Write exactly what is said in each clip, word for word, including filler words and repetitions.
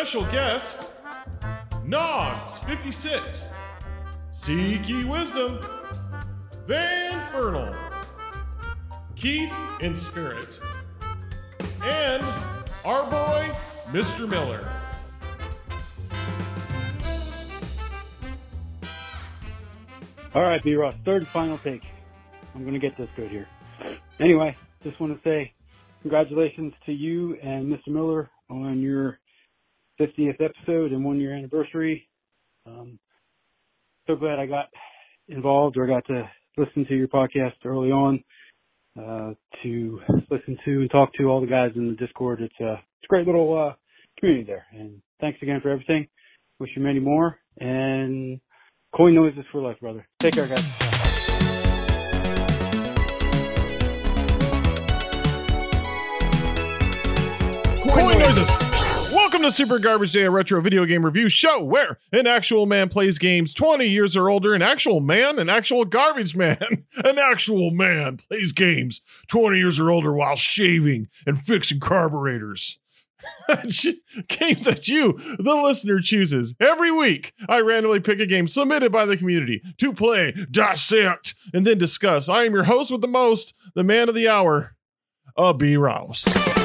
special guest, Nogs fifty-six, Seeky Wisdom, Van Fernal, Keith in Spirit, and our boy, Mister Miller. All right, B-Ross, third and final take. I'm going to get this good here. Anyway, just want to say congratulations to you and Mister Miller on your fiftieth episode and one-year anniversary. Um, so glad I got involved or got to listen to your podcast early on, uh, to listen to and talk to all the guys in the Discord. It's a, it's a great little uh, community there. And thanks again for everything. Wish you many more. And coin noises for life, brother. Take care, guys. Coin noises! Welcome to Super Garbage Day, a retro video game review show where an actual man plays games twenty years or older. An actual man, an actual garbage man, an actual man plays games twenty years or older while shaving and fixing carburetors. Games that you, the listener, chooses. Every week, I randomly pick a game submitted by the community to play, dissect, and then discuss. I am your host with the most, the man of the hour, a B-Rouse.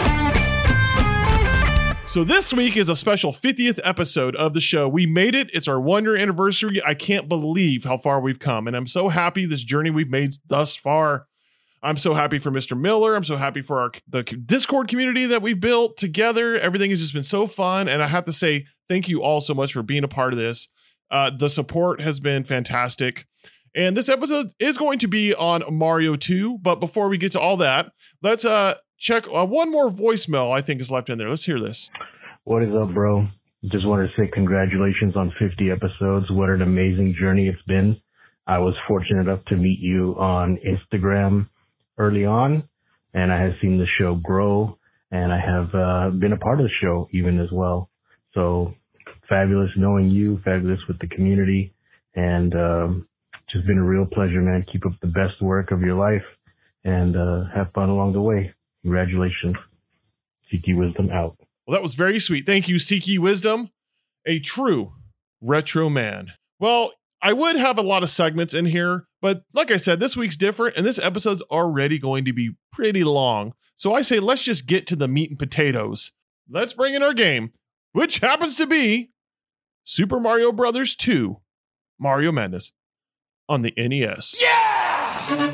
So this week is a special fiftieth episode of the show. We made it. It's our one-year anniversary. I can't believe how far we've come, and I'm so happy this journey we've made thus far. I'm so happy for Mister Miller. I'm so happy for our the Discord community that we've built together. Everything has just been so fun, and I have to say thank you all so much for being a part of this. Uh, the support has been fantastic, and this episode is going to be on Mario two, but before we get to all that, let's uh, check uh, one more voicemail I think is left in there. Let's hear this. What is up, bro? Just wanted to say congratulations on fifty episodes. What an amazing journey it's been. I was fortunate enough to meet you on Instagram early on, and I have seen the show grow, and I have uh, been a part of the show even as well. So fabulous knowing you, fabulous with the community, and um, just been a real pleasure, man. Keep up the best work of your life, and uh, have fun along the way. Congratulations. Seeky Wisdom out. Well, that was very sweet. Thank you, Seeky Wisdom, a true retro man. Well, I would have a lot of segments in here, but like I said, this week's different, and this episode's already going to be pretty long. So I say let's just get to the meat and potatoes. Let's bring in our game, which happens to be Super Mario Brothers two, Mario Madness on the N E S. Yeah!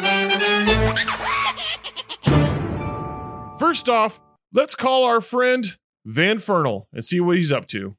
First off, let's call our friend Van Fernal and see what he's up to.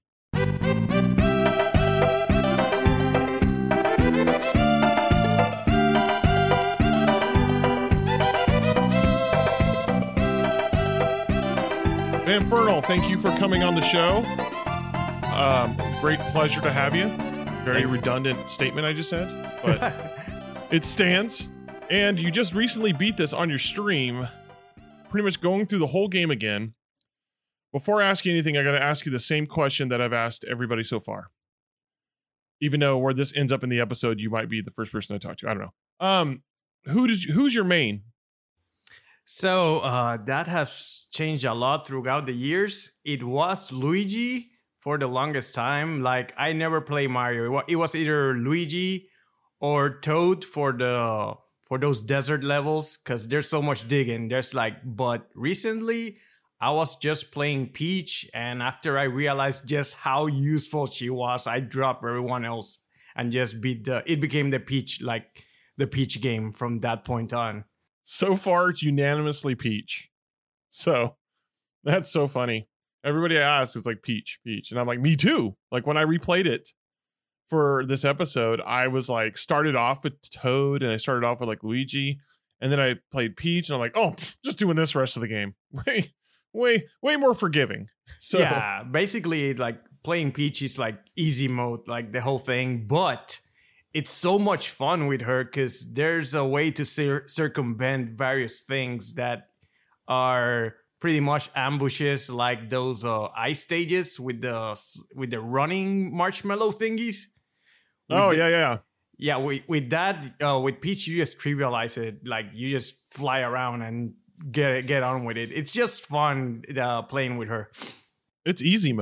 Van Fernal, thank you for coming on the show. Um, great pleasure to have you. Very redundant statement I just said, but it stands. And you just recently beat this on your stream, pretty much going through the whole game again. Before I ask you anything, I got to ask you the same question that I've asked everybody so far. Even though where this ends up in the episode, you might be the first person I talk to. I don't know. Um, who does who's your main? So uh, that has changed a lot throughout the years. It was Luigi for the longest time. Like I never played Mario. It was either Luigi or Toad for the for those desert levels because there's so much digging. There's like, but recently I was just playing Peach, and after I realized just how useful she was, I dropped everyone else and just beat the. It became the Peach, like the Peach game from that point on. So far, it's unanimously Peach. So that's so funny. Everybody I ask is like Peach, Peach. And I'm like, me too. Like when I replayed it for this episode, I was like, started off with Toad and I started off with like Luigi. And then I played Peach and I'm like, oh, just doing this rest of the game. Way, way, way more forgiving. So yeah, basically like playing Peach is like easy mode, like the whole thing. But it's so much fun with her because there's a way to cir- circumvent various things that are pretty much ambushes, like those uh, ice stages with the with the running marshmallow thingies. With oh the, yeah, yeah, yeah. With with that, uh, with Peach, you just trivialize it. Like you just fly around and get get on with it. It's just fun uh, playing with her. It's easy mode.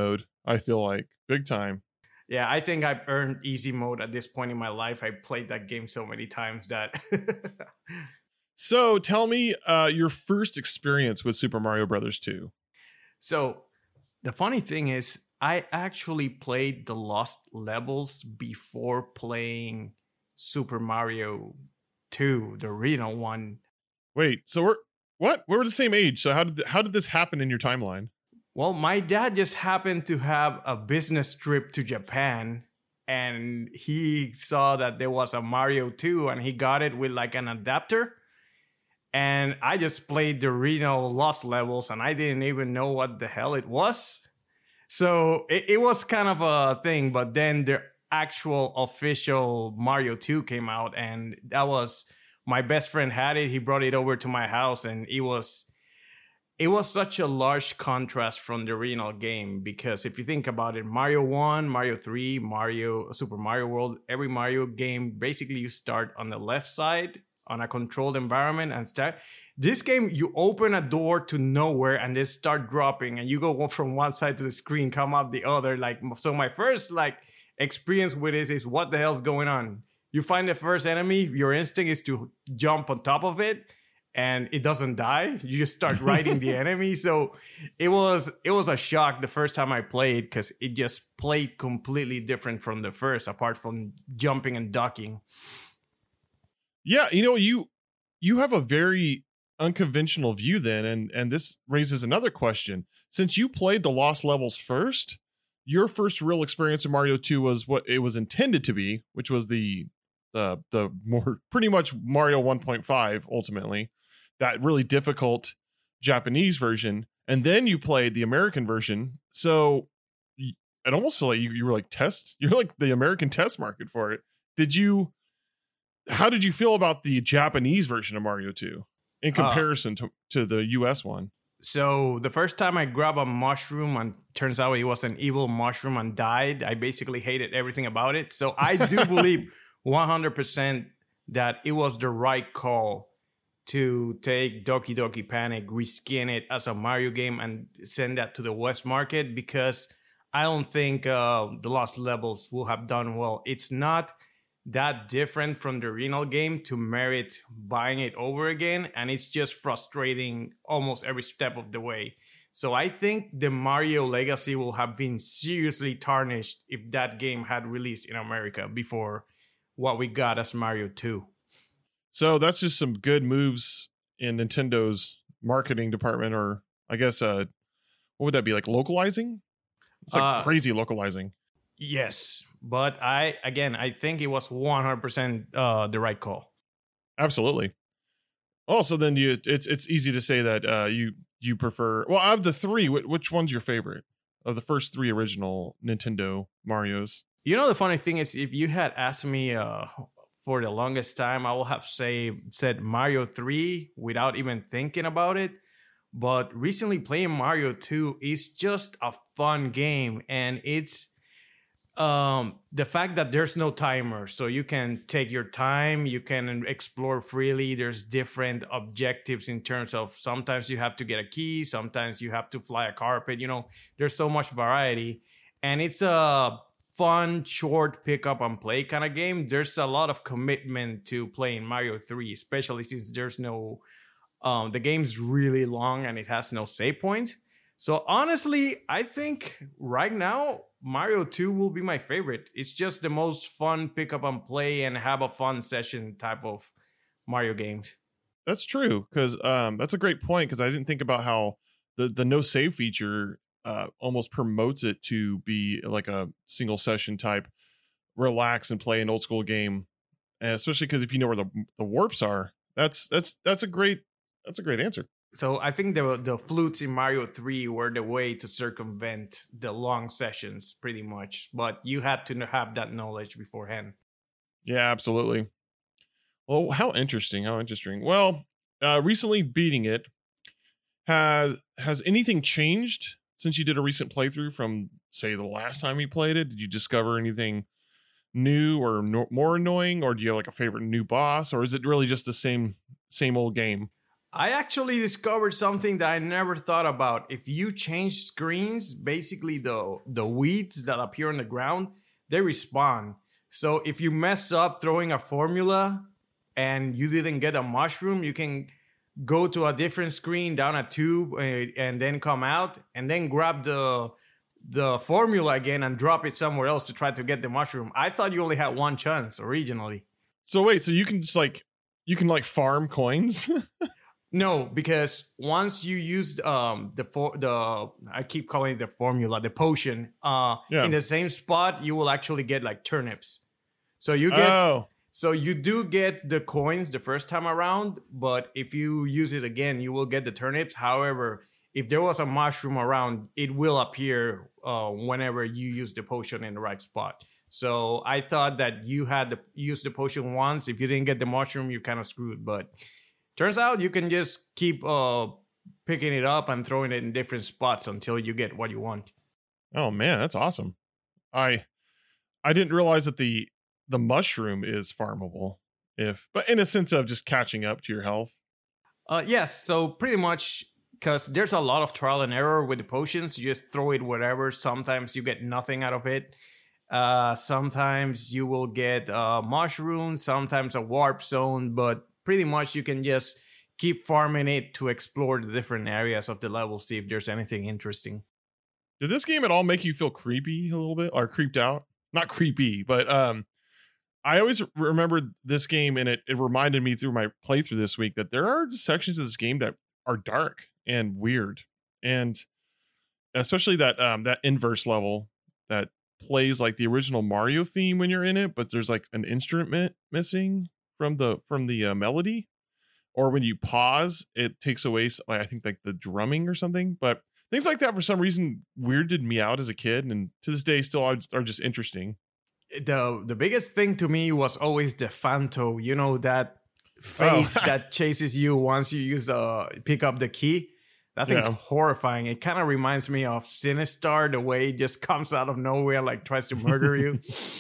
I feel like big time. Yeah, I think I've earned easy mode at this point in my life. I played that game so many times that. So tell me uh, your first experience with Super Mario Brothers two. So the funny thing is, I actually played the Lost Levels before playing Super Mario two, the original one. Wait, so we're what? We were the same age. So how did th- how did this happen in your timeline? Well, my dad just happened to have a business trip to Japan, and he saw that there was a Mario two, and he got it with like an adapter. And I just played the original Lost Levels, and I didn't even know what the hell it was. So it, it was kind of a thing, but then the actual official Mario two came out, and that was, my best friend had it. He brought it over to my house, and it was it was such a large contrast from the original game, because if you think about it, Mario one, Mario three, Mario, Super Mario World, every Mario game, basically you start on the left side on a controlled environment and start. This game, you open a door to nowhere and they start dropping, and you go from one side to the screen, come out the other. Like, so my first like experience with this is, what the hell's going on? You find the first enemy, your instinct is to jump on top of it, and it doesn't die. You just start riding the enemy. So it was it was a shock the first time I played, because it just played completely different from the first, apart from jumping and ducking. Yeah, you know, you you have a very unconventional view then, and and this raises another question. Since you played the Lost Levels first, your first real experience in Mario two was what it was intended to be, which was the the the more pretty much Mario one point five ultimately, that really difficult Japanese version, and then you played the American version. So it almost feel like you, you were like test, you're like the American test market for it. Did you? How did you feel about the Japanese version of Mario two in comparison uh, to, to the U S one? So the first time I grabbed a mushroom, and turns out it was an evil mushroom, and died, I basically hated everything about it. So I do believe one hundred percent that it was the right call to take Doki Doki Panic, reskin it as a Mario game, and send that to the West market, because I don't think uh, the Lost Levels will have done well. It's not that different from the original game to merit buying it over again, and it's just frustrating almost every step of the way. So I think the Mario legacy will have been seriously tarnished if that game had released in America before what we got as Mario two. So that's just some good moves in Nintendo's marketing department, or I guess uh what would that be, like localizing? It's like uh, crazy localizing. Yes, but I again I think it was one hundred percent uh, the right call. Absolutely. Also, then you it's it's easy to say that uh, you you prefer. Well, out of the three, which one's your favorite of the first three original Nintendo Marios? You know, the funny thing is, if you had asked me uh, for the longest time, I will have say said Mario three without even thinking about it. But recently playing Mario two is just a fun game, and it's um the fact that there's no timer, so you can take your time, you can explore freely. There's different objectives in terms of, sometimes you have to get a key, sometimes you have to fly a carpet, you know, there's so much variety, and it's a fun short pick up and play kind of game. There's a lot of commitment to playing Mario three, especially since there's no um the game's really long and it has no save point. So honestly, I think right now Mario two will be my favorite. It's just the most fun pick up and play and have a fun session type of Mario games. That's true, because um, that's a great point, because I didn't think about how the, the no save feature uh, almost promotes it to be like a single session type, relax and play an old school game. And especially because if you know where the, the warps are, that's that's that's a great that's a great answer. So I think the the flutes in Mario three were the way to circumvent the long sessions pretty much, but you had to have that knowledge beforehand. Yeah, absolutely. Well, how interesting, how interesting. Well, uh, recently beating it, has has anything changed since you did a recent playthrough from, say, the last time you played it? Did you discover anything new or no, more annoying, or do you have like a favorite new boss, or is it really just the same same old game? I actually discovered something that I never thought about. If you change screens, basically the the weeds that appear on the ground, they respawn. So if you mess up throwing a formula and you didn't get a mushroom, you can go to a different screen down a tube uh, and then come out and then grab the the formula again and drop it somewhere else to try to get the mushroom. I thought you only had one chance originally. So wait, so you can just like you can like farm coins? No, because once you used um the for the I keep calling it the formula, the potion, uh Yeah. in the same spot, you will actually get like turnips. So you get Oh, so you do get the coins the first time around, but if you use it again, you will get the turnips. However, if there was a mushroom around, it will appear uh whenever you use the potion in the right spot. So I thought that you had to use the potion once. If you didn't get the mushroom, you're kind of screwed. But turns out you can just keep uh, picking it up and throwing it in different spots until you get what you want. oh man, that's awesome. I I didn't realize that the the mushroom is farmable. If but in a sense of just catching up to your health. Uh, yes, so pretty much because there's a lot of trial and error with the potions. You just throw it whatever. Sometimes you get nothing out of it. Uh, sometimes you will get uh, mushrooms, sometimes a warp zone, but pretty much you can just keep farming it to explore the different areas of the level, see if there's anything interesting. Did this game at all make you feel creepy a little bit or creeped out? Not creepy, but um, I always remembered this game and it, it reminded me through my playthrough this week that there are sections of this game that are dark and weird. And especially that um, that inverse level that plays like the original Mario theme when you're in it, but there's like an instrument missing from the from the uh, melody, or when you pause it takes away like I think like the drumming or something. But things like that for some reason weirded me out as a kid, and to this day still are, are just interesting. The the biggest thing to me was always the Phanto, you know, that face Oh. that chases you once you use uh pick up the key. That thing's Yeah. horrifying. It kind of reminds me of Sinistar, the way it just comes out of nowhere, like tries to murder you.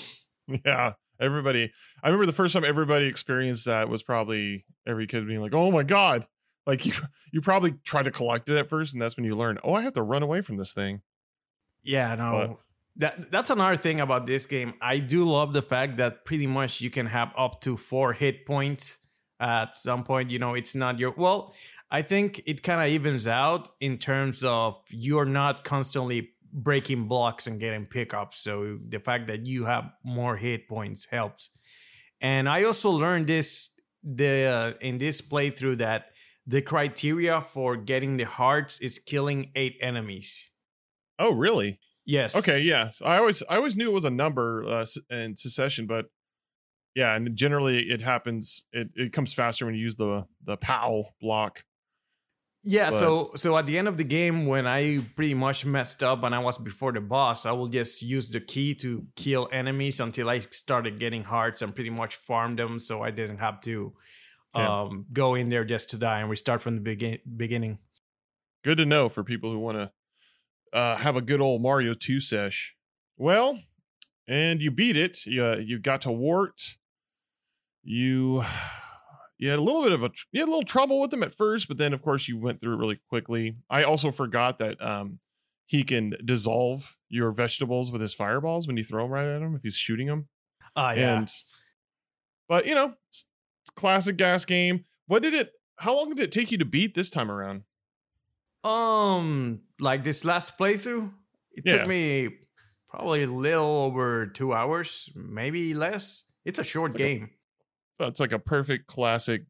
Yeah, everybody. I remember the first time everybody experienced that was probably every kid being like, "Oh my god!" Like you, you probably try to collect it at first, and that's when you learn, "Oh, I have to run away from this thing." Yeah, no. But- That that's another thing about this game. I do love the fact that pretty much you can have up to four hit points at some point. You know, it's not your well, I think it kind of evens out in terms of you're not constantly breaking blocks and getting pickups. So the fact that you have more hit points helps. And I also learned this the uh, in this playthrough that the criteria for getting the hearts is killing eight enemies. Oh, really? Yes. Okay, yeah. So I always I always knew it was a number uh, in Secession, but yeah, and generally it happens. It, it comes faster when you use the the POW block. Yeah, But- so so at the end of the game, when I pretty much messed up and I was before the boss, I will just use the key to kill enemies until I started getting hearts and pretty much farm them, so I didn't have to Yeah. um, go in there just to die and restart from the begin- beginning. Good to know for people who want to uh, have a good old Mario two sesh. Well, and you beat it. You uh, you got to Wart. You you had a little bit of a you had a little trouble with him at first, but then of course you went through it really quickly. I also forgot that um, he can dissolve your vegetables with his fireballs when you throw them right at him if he's shooting them. Ah, yeah. And but you know, it's classic gas game. What did it? How long did it take you to beat this time around? Um, like this last playthrough, it Yeah. took me probably a little over two hours, maybe less. It's a short It's like a- game. So it's like a perfect classic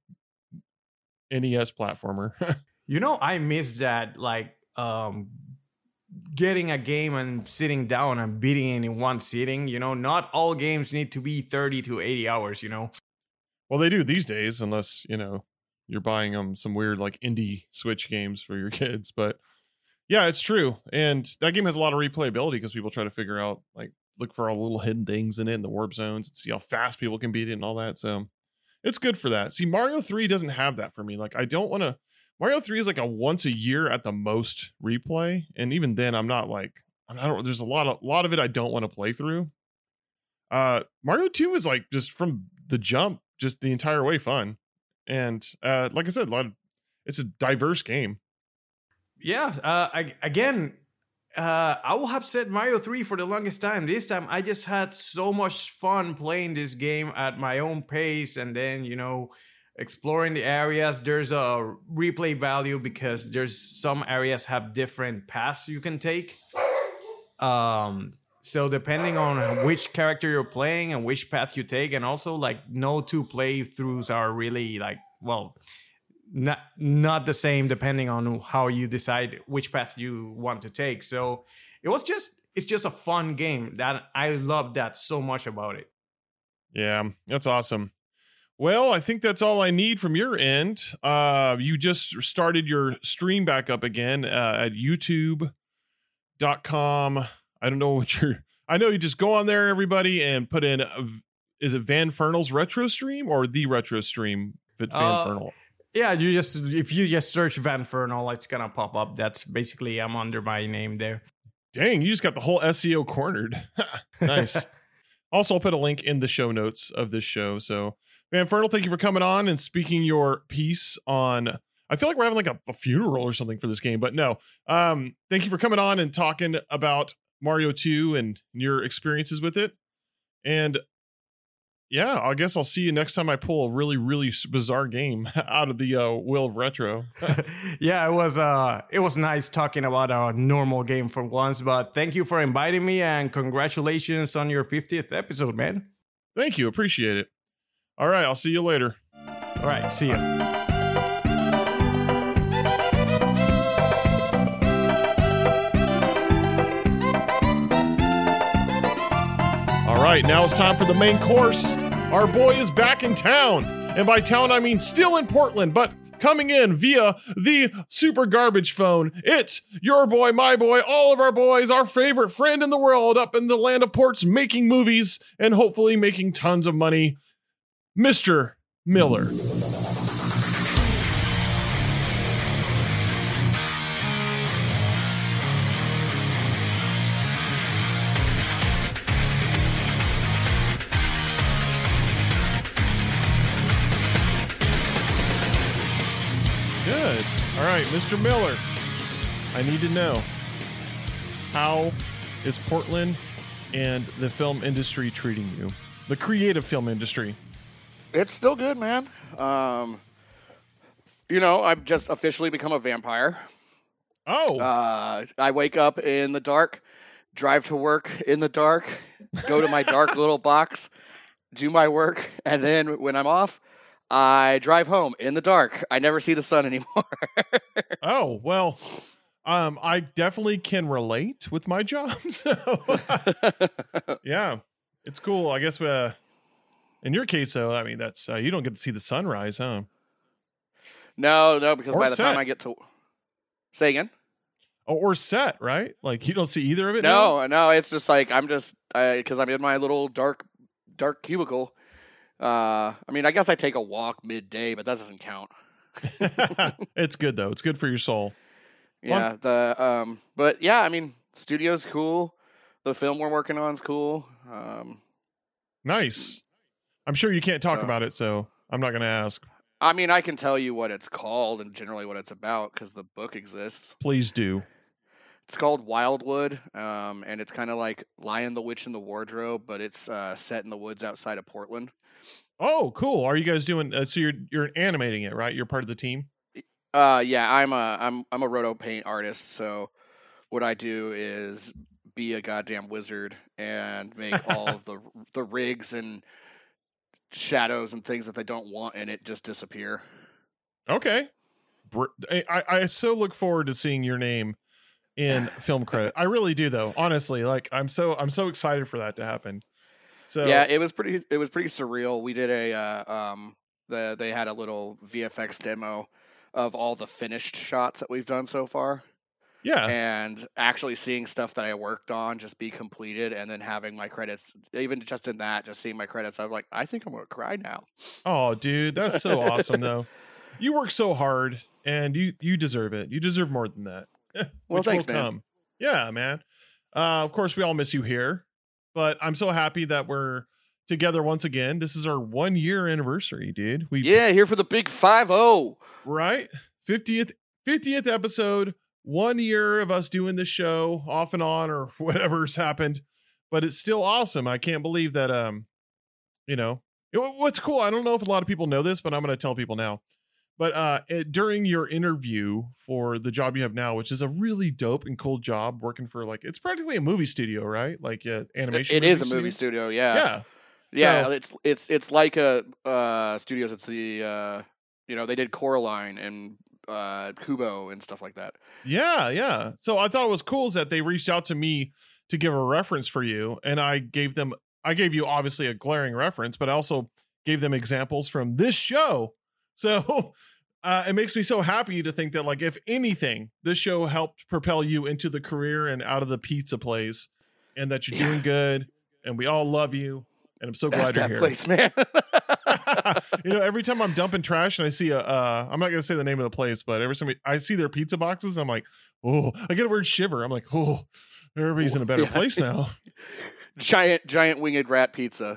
N E S platformer. You know, I miss that, like, um, getting a game and sitting down and beating it in one sitting. You know, not all games need to be thirty to eighty hours, you know? Well, they do these days, unless, you know, you're buying them some weird like indie Switch games for your kids. But yeah, it's true. And that game has a lot of replayability because people try to figure out, like, look for all the little hidden things in it and the warp zones and see how fast people can beat it and all that. So it's good for that. See, Mario three doesn't have that for me. Like, I don't want to. Mario three is like a once a year at the most replay. And even then, I'm not like, I don't, there's a lot of, lot of it I don't want to play through. Uh, Mario two is like just from the jump, just the entire way fun. And uh, like I said, a lot of, it's a diverse game. Yeah. Uh, I, again, uh, I will have said Mario three for the longest time. This time, I just had so much fun playing this game at my own pace, and then you know, exploring the areas. There's a replay value because there's some areas have different paths you can take. Um. So depending on which character you're playing and which path you take, and also like no two playthroughs are really like, well, not not the same depending on how you decide which path you want to take. So it was just it's just a fun game that I love that so much about it. Yeah, that's awesome. Well, I think that's all I need from your end. Uh, you just started your stream back up again uh, at youtube dot com. I don't know what you're, I know you just go on there, everybody, and put in, a, is it Van Fernal's retro stream or the retro stream? Van Uh, Fernal. Yeah, you just if you just search Van Fernal, it's gonna pop up. That's basically I'm under my name there. Dang, you just got the whole S E O cornered. Nice. Also, I'll put a link in the show notes of this show. So, Van Fernal, thank you for coming on and speaking your piece on, I feel like we're having like a, a funeral or something for this game, but no. Um, thank you for coming on and talking about Mario two and your experiences with it. And yeah, I guess I'll see you next time I pull a really, really bizarre game out of the uh, Wheel of Retro. Yeah, it was uh it was nice talking about a normal game for once, but thank you for inviting me and congratulations on your fiftieth episode, man. Thank you. Appreciate it. All right. I'll see you later. All right, see ya. All right, now it's time for the main course. Our boy is back in town. And by town, I mean still in Portland, but coming in via the super garbage phone. It's your boy, my boy, all of our boys, our favorite friend in the world up in the land of ports, making movies and hopefully making tons of money, Mister Miller. Good. All right, Mister Miller, I need to know, how is Portland and the film industry treating you? The creative film industry. It's still good, man. Um, you know, I've just officially become a vampire. Oh. Uh, I wake up in the dark, drive to work in the dark, go to my dark little box, do my work, and then when I'm off, I drive home in the dark. I never see the sun anymore. Oh, well, um, I definitely can relate with my job. So, yeah, it's cool. I guess uh, in your case, though, I mean, that's uh, you don't get to see the sunrise, huh? No, no, because Or by the set. time I get to... Say again? Oh, or set, right? Like, you don't see either of it? No, no, it's just like, I'm just... Because I'm in my little dark, dark cubicle. Uh, I mean, I guess I take a walk midday, but that doesn't count. now? It's good, though. It's good for your soul. Yeah, the um, but yeah, I mean, studio's cool. The film we're working on is cool. Um, Nice. I'm sure you can't talk So- about it, so I'm not going to ask. I mean, I can tell you what it's called and generally what it's about because the book exists. Please do. It's called Wildwood, um, and it's kind of like Lion, the Witch, and the Wardrobe, but it's uh, set in the woods outside of Portland. Oh, cool. Are you guys doing? Uh, so you're you're animating it, right? You're part of the team. Uh, yeah, I'm a I'm I'm a roto paint artist, so what I do is be a goddamn wizard and make all of the the rigs and shadows and things that they don't want in it just disappear. Okay. Br- I, I I so look forward to seeing your name in film credit. I really do, though. Honestly, like I'm so I'm so excited for that to happen. So Yeah, it was pretty it was pretty surreal. We did a uh, um the they had a little V F X demo of all the finished shots that we've done so far. yeah. And actually seeing stuff that I worked on just be completed and then having my credits, even just in that, just seeing my credits, I'm like, I think I'm going to cry now. Oh, dude, that's so awesome, though. You work so hard, and you you deserve it. You deserve more than that. Well, Which thanks, will man. come. Yeah, man. Uh, of course, we all miss you here, but I'm so happy that we're together once again. This is our one year anniversary, dude. We Yeah, here for the big five oh. right. fiftieth fiftieth episode, one year of us doing the show off and on or whatever's happened, but it's still awesome. I can't believe that, um, you know, it, what's cool. I don't know if a lot of people know this, but I'm going to tell people now. But uh, it, during your interview for the job you have now, which is a really dope and cool job working for like, it's practically a movie studio, right? Like uh, animation. It, it is a movie studio. Yeah. Yeah. Yeah. So, it's, it's, it's like a, uh, studios. It's the, uh, you know, they did Coraline and, uh, Kubo and stuff like that. Yeah. Yeah. So I thought it was cool is that they reached out to me to give a reference for you. And I gave them, I gave you obviously a glaring reference, but I also gave them examples from this show. So uh, it makes me so happy to think that, like, if anything, this show helped propel you into the career and out of the pizza place, and that you're yeah. doing good, and we all love you, and I'm so glad That's you're that here. Place, man. You know, every time I'm dumping trash and I see a, uh, I'm not gonna say the name of the place, but every time I see their pizza boxes, I'm like, oh, I get a weird shiver. I'm like, oh, everybody's in a better yeah. place now. Giant, giant winged rat pizza.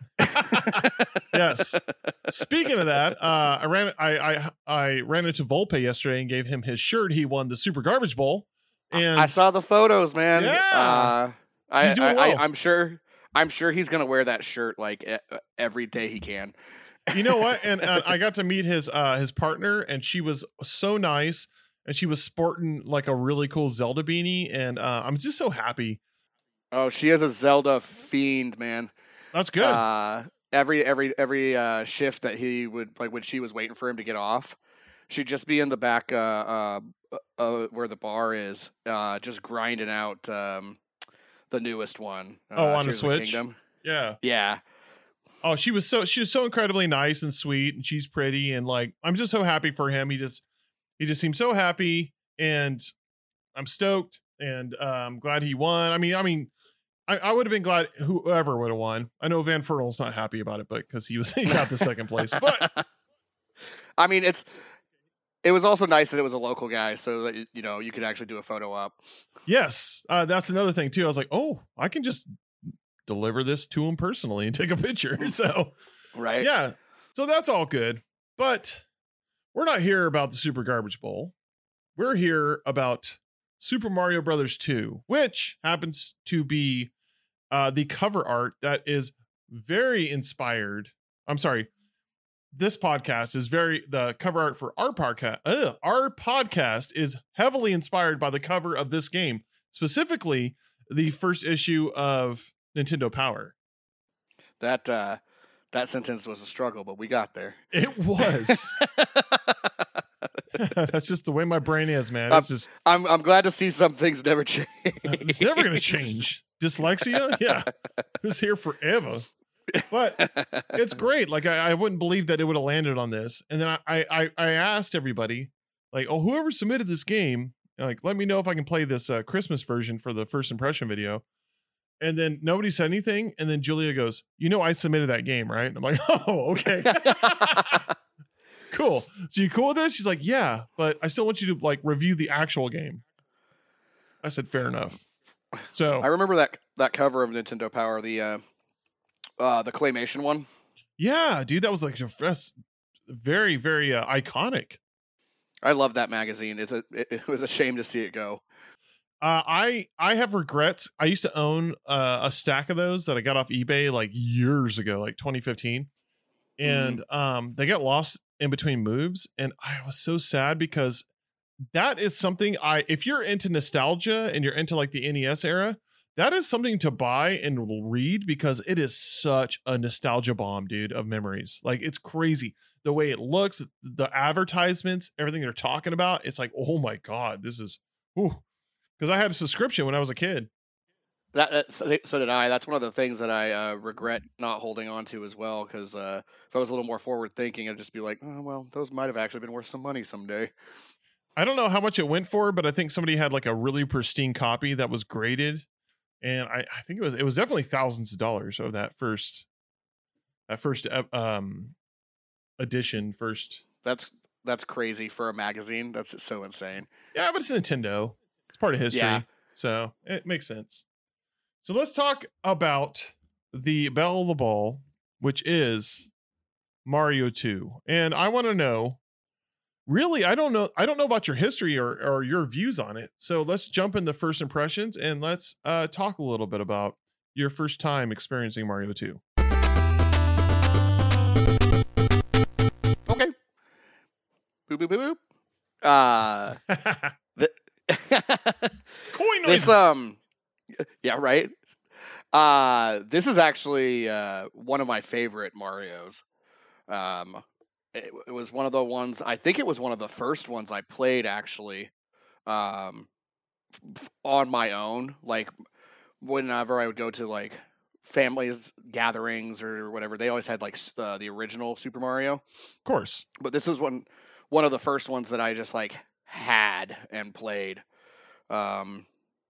Yes. Speaking of that, uh, I ran I, I I ran into Volpe yesterday and gave him his shirt. He won the Super Garbage Bowl, and I saw the photos, man. Yeah, uh, I, he's doing I, well. I I'm sure I'm sure he's gonna wear that shirt like every day he can. You know what? And uh, I got to meet his uh, his partner, and she was so nice, and she was sporting like a really cool Zelda beanie, and uh, I'm just so happy. Oh, she is a Zelda fiend, man. That's good. Uh, every every every uh, shift that he would like when she was waiting for him to get off, she'd just be in the back uh, uh, uh where the bar is, uh, just grinding out um, the newest one. Uh, oh, on Tears the of the Switch. Kingdom. Yeah. Yeah. Oh, she was so she was so incredibly nice and sweet, and she's pretty, and like I'm just so happy for him. He just he just seemed so happy, and I'm stoked, and uh, I'm glad he won. I mean, I mean. I, I would have been glad whoever would have won. I know Van Fertel's not happy about it, but because he was he got the second place. But I mean, it's it was also nice that it was a local guy, so that you know you could actually do a photo op. Yes, uh, that's another thing too. I was like, oh, I can just deliver this to him personally and take a picture. So, right, yeah. So that's all good. But we're not here about the Super Garbage Bowl. We're here about Super Mario Brothers two, which happens to be uh, the cover art that is very inspired. I'm sorry. This podcast is very, the cover art for our podcast, uh, our podcast is heavily inspired by the cover of this game, specifically the first issue of Nintendo Power. That, uh, that sentence was a struggle, but we got there. It was. That's just the way my brain is, man. It's I'm, just, I'm I'm glad to see some things never change. It's never going to change. Dyslexia, yeah, it's here forever. But it's great. Like I, I wouldn't believe that it would have landed on this. And then I, I I asked everybody, like, oh, whoever submitted this game, like, let me know if I can play this uh, Christmas version for the first impression video. And then nobody said anything. And then Julia goes, you know, I submitted that game, right? And I'm like, oh, okay. Cool. So you cool with this? She's like, yeah, but I still want you to like review the actual game. I said, fair enough. So I remember that that cover of Nintendo Power, the uh, uh, the claymation one. Yeah, dude, that was like that's very, very uh, iconic. I love that magazine. It's a it, it was a shame to see it go. Uh, I I have regrets. I used to own uh, a stack of those that I got off eBay like years ago, like twenty fifteen, and mm. um, they got lost in between moves, and I was so sad because that is something I, if you're into nostalgia and you're into like the N E S era, that is something to buy and read because it is such a nostalgia bomb, dude, of memories. Like it's crazy the way it looks, the advertisements, everything they're talking about. It's like, oh my God, this is, ooh, because I had a subscription when I was a kid. That, that so, so did I. That's one of the things that I uh, regret not holding on to as well. Because uh, if I was a little more forward thinking, I'd just be like, oh, well, those might have actually been worth some money someday. I don't know how much it went for, but I think somebody had like a really pristine copy that was graded, and I, I think it was it was definitely thousands of dollars of that first that first um edition first. That's that's crazy for a magazine. That's so insane. Yeah, but it's Nintendo. It's part of history, yeah. So it makes sense. So let's talk about the Belle of the Ball, which is Mario two. And I want to know, really, I don't know. I don't know about your history or, or your views on it. So let's jump into first impressions and let's uh, talk a little bit about your first time experiencing Mario two. Okay. Boop, boop, boop, boop. Uh, the, Coin this, noises. um, yeah, right. Uh, this is actually uh, one of my favorite Marios. Um, it, it was one of the ones, I think it was one of the first ones I played actually, um, f- on my own. Like whenever I would go to like families gatherings or whatever, they always had like s- uh, the original Super Mario. Of course. But this was one one of the first ones that I just like had and played. Um,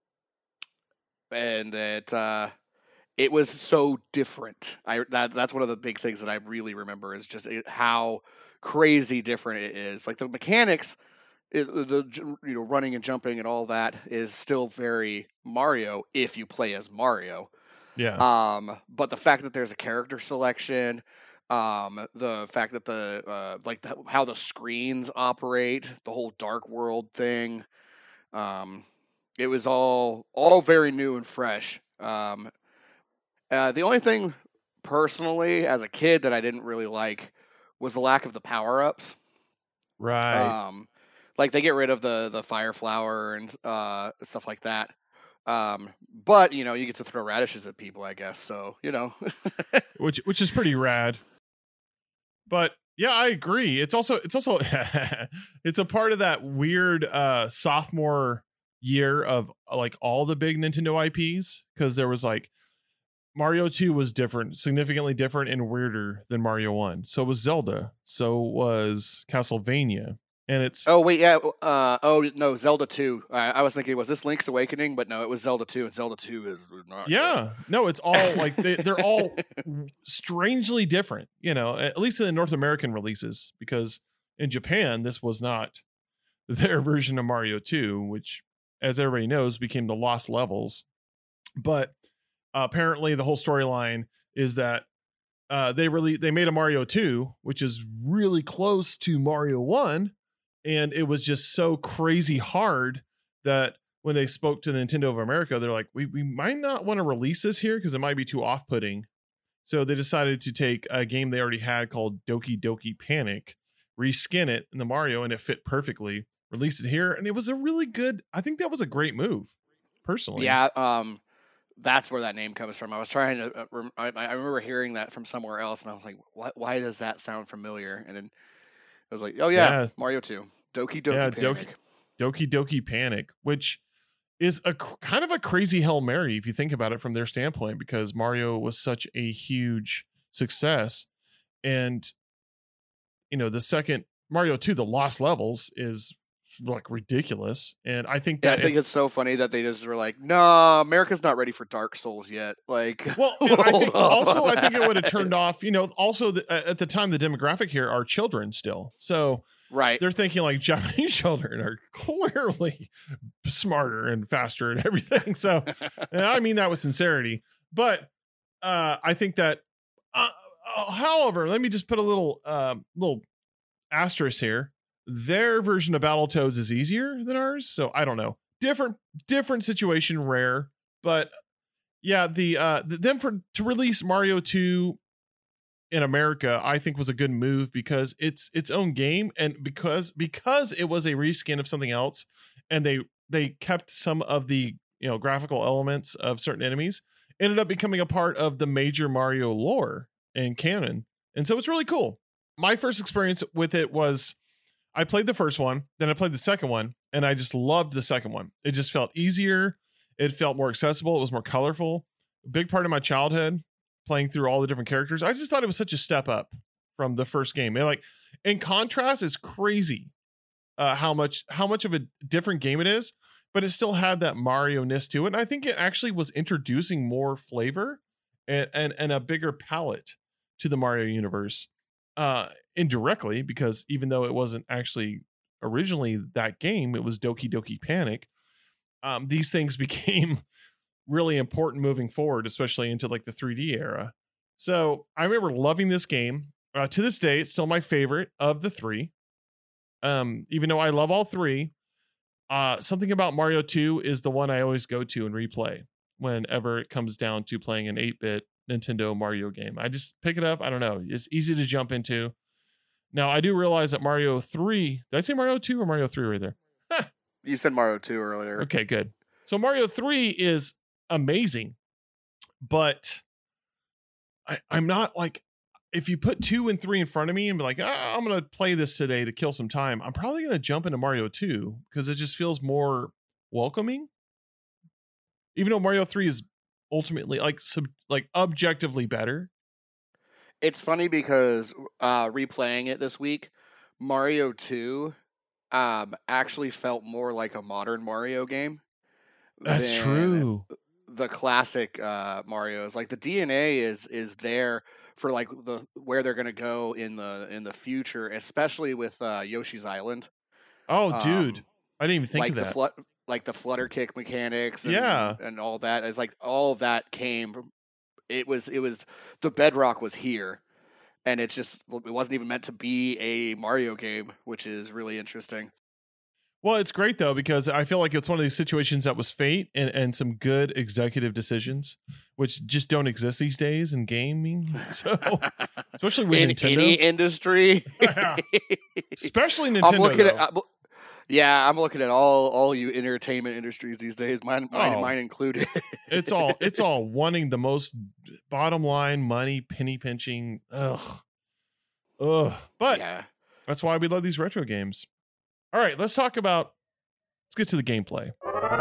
and it uh, it was so different. I that that's one of the big things that I really remember is just it, how crazy different it is. Like the mechanics, it, the j- you know running and jumping and all that is still very Mario if you play as Mario. Yeah. Um, but the fact that there's a character selection, um, the fact that the uh, like the, how the screens operate, the whole Dark World thing, um, it was all all very new and fresh. Um, uh, the only thing personally as a kid that I didn't really like was the lack of the power ups. Right. Um, like they get rid of the the fire flower and uh, stuff like that. Um, but you know, you get to throw radishes at people, I guess. So you know, which which is pretty rad. But yeah, I agree. It's also it's also it's a part of that weird uh sophomore year of like all the big Nintendo I Ps, because there was like Mario two was different, significantly different and weirder than Mario one. So was Zelda. So was Castlevania. And it's oh wait, yeah, uh, oh no, Zelda two. I, I was thinking, was this Link's Awakening? But no, it was Zelda two, and Zelda two is not. yeah, no, it's all like they, they're all strangely different, you know, at least in the North American releases, because in Japan, this was not their version of Mario two, which, as everybody knows, became the Lost Levels. But uh, apparently the whole storyline is that uh, they really, they made a Mario two, which is really close to Mario one. And it was just so crazy hard that when they spoke to Nintendo of America, they're like, we, we might not want to release this here because it might be too off-putting. So they decided to take a game they already had called Doki Doki Panic, reskin it in the Mario, and it fit perfectly, release it here. And it was a really good, I think that was a great move, personally. Yeah, um, that's where that name comes from. I was trying to, uh, rem- I, I remember hearing that from somewhere else, and I was like, what, why does that sound familiar? And then I was like, oh yeah, Yeah. Mario two. Doki Doki Yeah, Panic. Doki, Doki Doki Panic, which is a cr- kind of a crazy Hail Mary if you think about it from their standpoint, because Mario was such a huge success. And, you know, the second Mario two, the Lost Levels, is like ridiculous. And I think Yeah, I that think if- it's so funny that they just were like, no, America's not ready for Dark Souls yet. Like, well, and I hold think up also on I think it that. would have turned off, you know, also the, at the time, the demographic here are children still. So Right. they're thinking like Japanese children are clearly smarter and faster and everything. So, and I mean that with sincerity, but uh, I think that, uh, uh, however, let me just put a little, uh, little asterisk here. Their version of Battletoads is easier than ours. So I don't know. Different, different situation, rare, but yeah, the, uh, the, them for, to release Mario two in America, I think was a good move because it's its own game, and because because it was a reskin of something else, and they they kept some of the, you know, graphical elements of certain enemies, ended up becoming a part of the major Mario lore and canon, and so it's really cool. My first experience with it was I played the first one, then I played the second one, and I just loved the second one. It just felt easier, it felt more accessible, it was more colorful. A big part of my childhood, playing through all the different characters. I just thought it was such a step up from the first game. And like, in contrast, it's crazy uh, how much how much of a different game it is, but it still had that Mario-ness to it. And I think it actually was introducing more flavor and and, and a bigger palette to the Mario universe uh, indirectly, because even though it wasn't actually originally that game, it was Doki Doki Panic. Um, these things became really important moving forward, especially into like the three D era. So I remember loving this game. Uh, to this day, it's still my favorite of the three. Um, even though I love all three, uh, something about Mario two is the one I always go to and replay whenever it comes down to playing an eight-bit Nintendo Mario game. I just pick it up. I don't know. It's easy to jump into. Now, I do realize that Mario three, did I say Mario two or Mario three right there? You said Mario two earlier. Okay, good. So Mario three is amazing, but I, I'm not like, if you put two and three in front of me and be like, ah, I'm going to play this today to kill some time, I'm probably going to jump into Mario two because it just feels more welcoming. Even though Mario three is ultimately like sub, like objectively better. It's funny because uh, replaying it this week, Mario two um, actually felt more like a modern Mario game. That's true. The classic uh, Mario's, like the D N A is is there for like the where they're gonna go in the in the future, especially with uh, Yoshi's Island. Oh, dude, Um, I didn't even think like of the that. flut, like the flutter kick mechanics, and, Yeah. and all that. It's like all of that came. From, it was it was the bedrock was here, and it's just it wasn't even meant to be a Mario game, which is really interesting. Well, it's great though, because I feel like it's one of these situations that was fate and, and some good executive decisions, which just don't exist these days in gaming. So, especially with in Nintendo, any industry, Yeah. especially Nintendo. I'm looking though. at. I'm, yeah, I'm looking at all all you entertainment industries these days, mine mine, Oh. mine included. it's all it's all wanting the most bottom line money, penny pinching. Ugh, ugh. But yeah. that's why we love these retro games. All right, let's talk about. Let's get to the gameplay.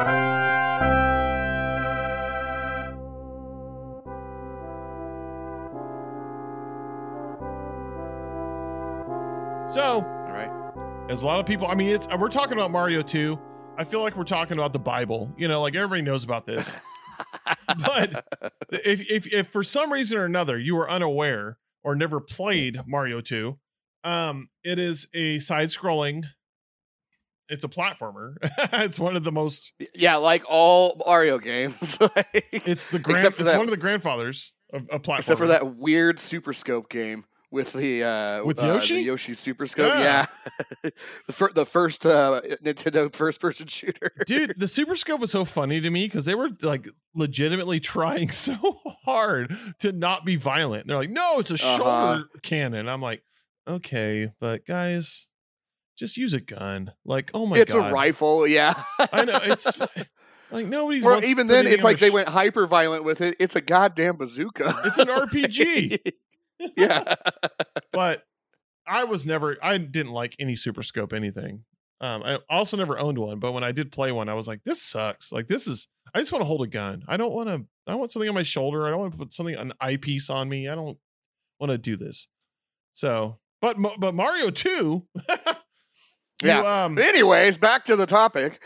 So, All right. as a lot of people, I mean, it's we're talking about Mario two. I feel like we're talking about the Bible. You know, like everybody knows about this. But if, if if for some reason or another you are unaware or never played Mario two, um, it is a side-scrolling. It's a platformer. It's one of the most. Yeah, like all Mario games. Like, It's the grand. except for It's that, one of the grandfathers of, of platformers. except for that weird Super Scope game with the uh, With uh, Yoshi? the Yoshi Super Scope. Yeah. Yeah, the, fir- the first uh, Nintendo first-person shooter. Dude, the Super Scope was so funny to me because they were like legitimately trying so hard to not be violent. They're like, no, it's a Uh-huh. shoulder cannon. I'm like, okay, but guys, just use a gun. Like, oh my it's god, a rifle. Yeah, I know it's like nobody. Or even then, it's like they went hyper violent with it. It's a goddamn bazooka. It's an R P G. Yeah. But I was never. I didn't like any Super Scope anything. Um, I also never owned one, but when I did play one, I was like, this sucks. Like this is. I just want to hold a gun. I don't want to. I want something on my shoulder. I don't want to put something an eyepiece on me. I don't want to do this. So, but but Mario two. Yeah. Um, Anyways, back to the topic.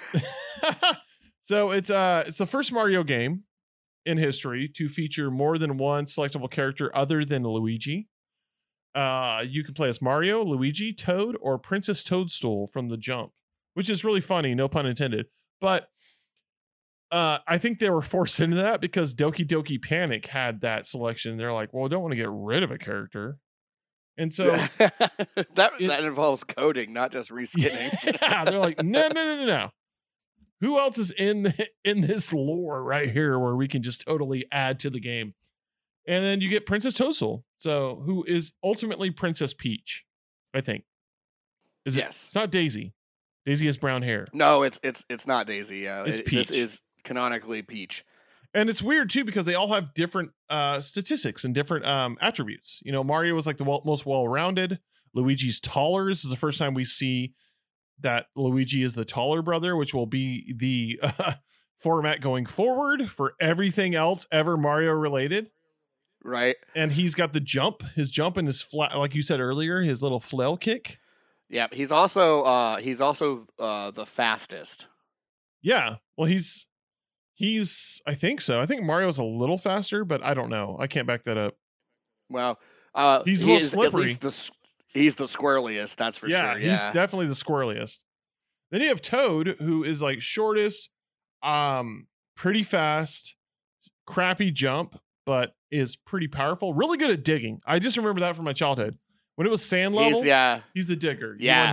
so it's uh it's the first Mario game in history to feature more than one selectable character other than Luigi. Uh, you can play as Mario, Luigi, Toad, or Princess Toadstool from the jump, which is really funny, no pun intended. But uh, I think they were forced into that because Doki Doki Panic had that selection. They're like, well, I don't want to get rid of a character. And so that it- that involves coding, not just reskinning. yeah, they're like, no, no, no, no, no. Who else is in in this lore right here where we can just totally add to the game? And then you get Princess Toadstool, so who is ultimately Princess Peach, I think. Is it? Yes. It's not Daisy. Daisy has brown hair, No, it's it's it's not Daisy. Yeah, It's It- Peach. This is canonically Peach. and it's weird too because they all have different uh, statistics and different um, attributes. You know, Mario was like the well, most well-rounded. Luigi's taller. This is the first time we see that Luigi is the taller brother, which will be the uh, format going forward for everything else ever Mario related. Right. And he's got the jump, his jump and his flat, like you said earlier, his little flail kick. Yeah. He's also uh he's also uh the fastest. Yeah. Well, he's, he's, I think so. I think Mario's a little faster, but I don't know. I can't back that up. Well, uh He's he most is slippery. At least the s- he's the squirreliest. That's for yeah, sure. he's Yeah. definitely the squirreliest. Then you have Toad, who is like shortest, um, pretty fast, crappy jump, but is pretty powerful. Really good at digging. I just remember that from my childhood. When it was sand level, he's yeah. he's the digger. You Yeah. want him.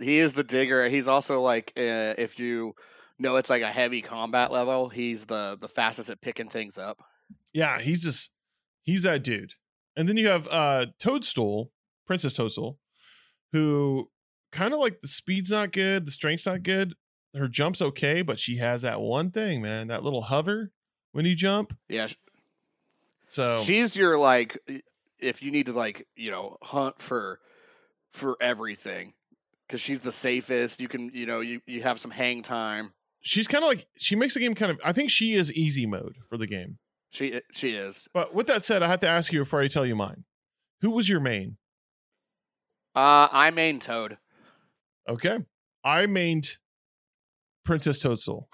he is the digger. He's also like uh, if you know it's like a heavy combat level, he's the the fastest at picking things up. Yeah, he's just he's that dude. And then you have uh Toadstool, Princess Toadstool, who kind of like the speed's not good, the strength's not good. Her jump's okay, but she has that one thing, man, that little hover when you jump. Yeah. So she's your like if you need to like, you know, hunt for for everything because she's the safest. You can, you know, you, you have some hang time. She's kind of like she makes the game kind of I think she is easy mode for the game. She she is. But with that said, I have to ask you before I tell you mine. Who was your main? Uh I main Toad. Okay. I mained Princess Toadstool.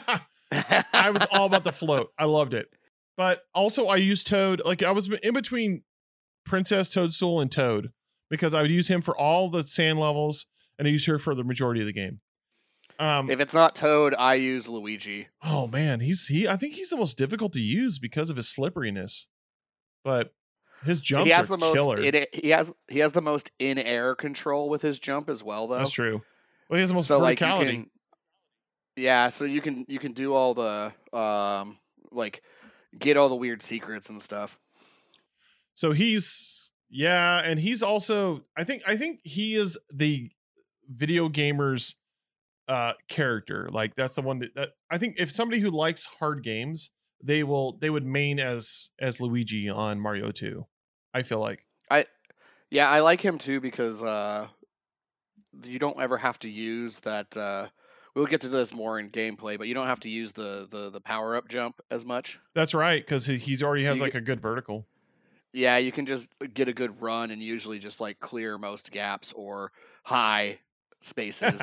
I was all about the float. I loved it. But also I used Toad. Like I was in between Princess Toadstool and Toad because I would use him for all the sand levels and I use her for the majority of the game. Um, if it's not Toad, I use Luigi. Oh man, he's he. I think he's the most difficult to use because of his slipperiness. But his jumps he has are the most killer. In, he has he has the most in air control with his jump as well, though. That's true. Well, he has the most so, like, you verticality. can, yeah, so you can you can do all the um like get all the weird secrets and stuff. So he's yeah, and he's also I think I think he is the video gamer's uh character. Like that's the one that, that I think if somebody who likes hard games, they will they would main as as Luigi on Mario two. I feel like. I yeah, I like him too because uh you don't ever have to use that uh we'll get to this more in gameplay, but you don't have to use the the, the power up jump as much. That's right, because he, he's already has you like get, a good vertical. Yeah, you can just get a good run and usually just like clear most gaps or high spaces.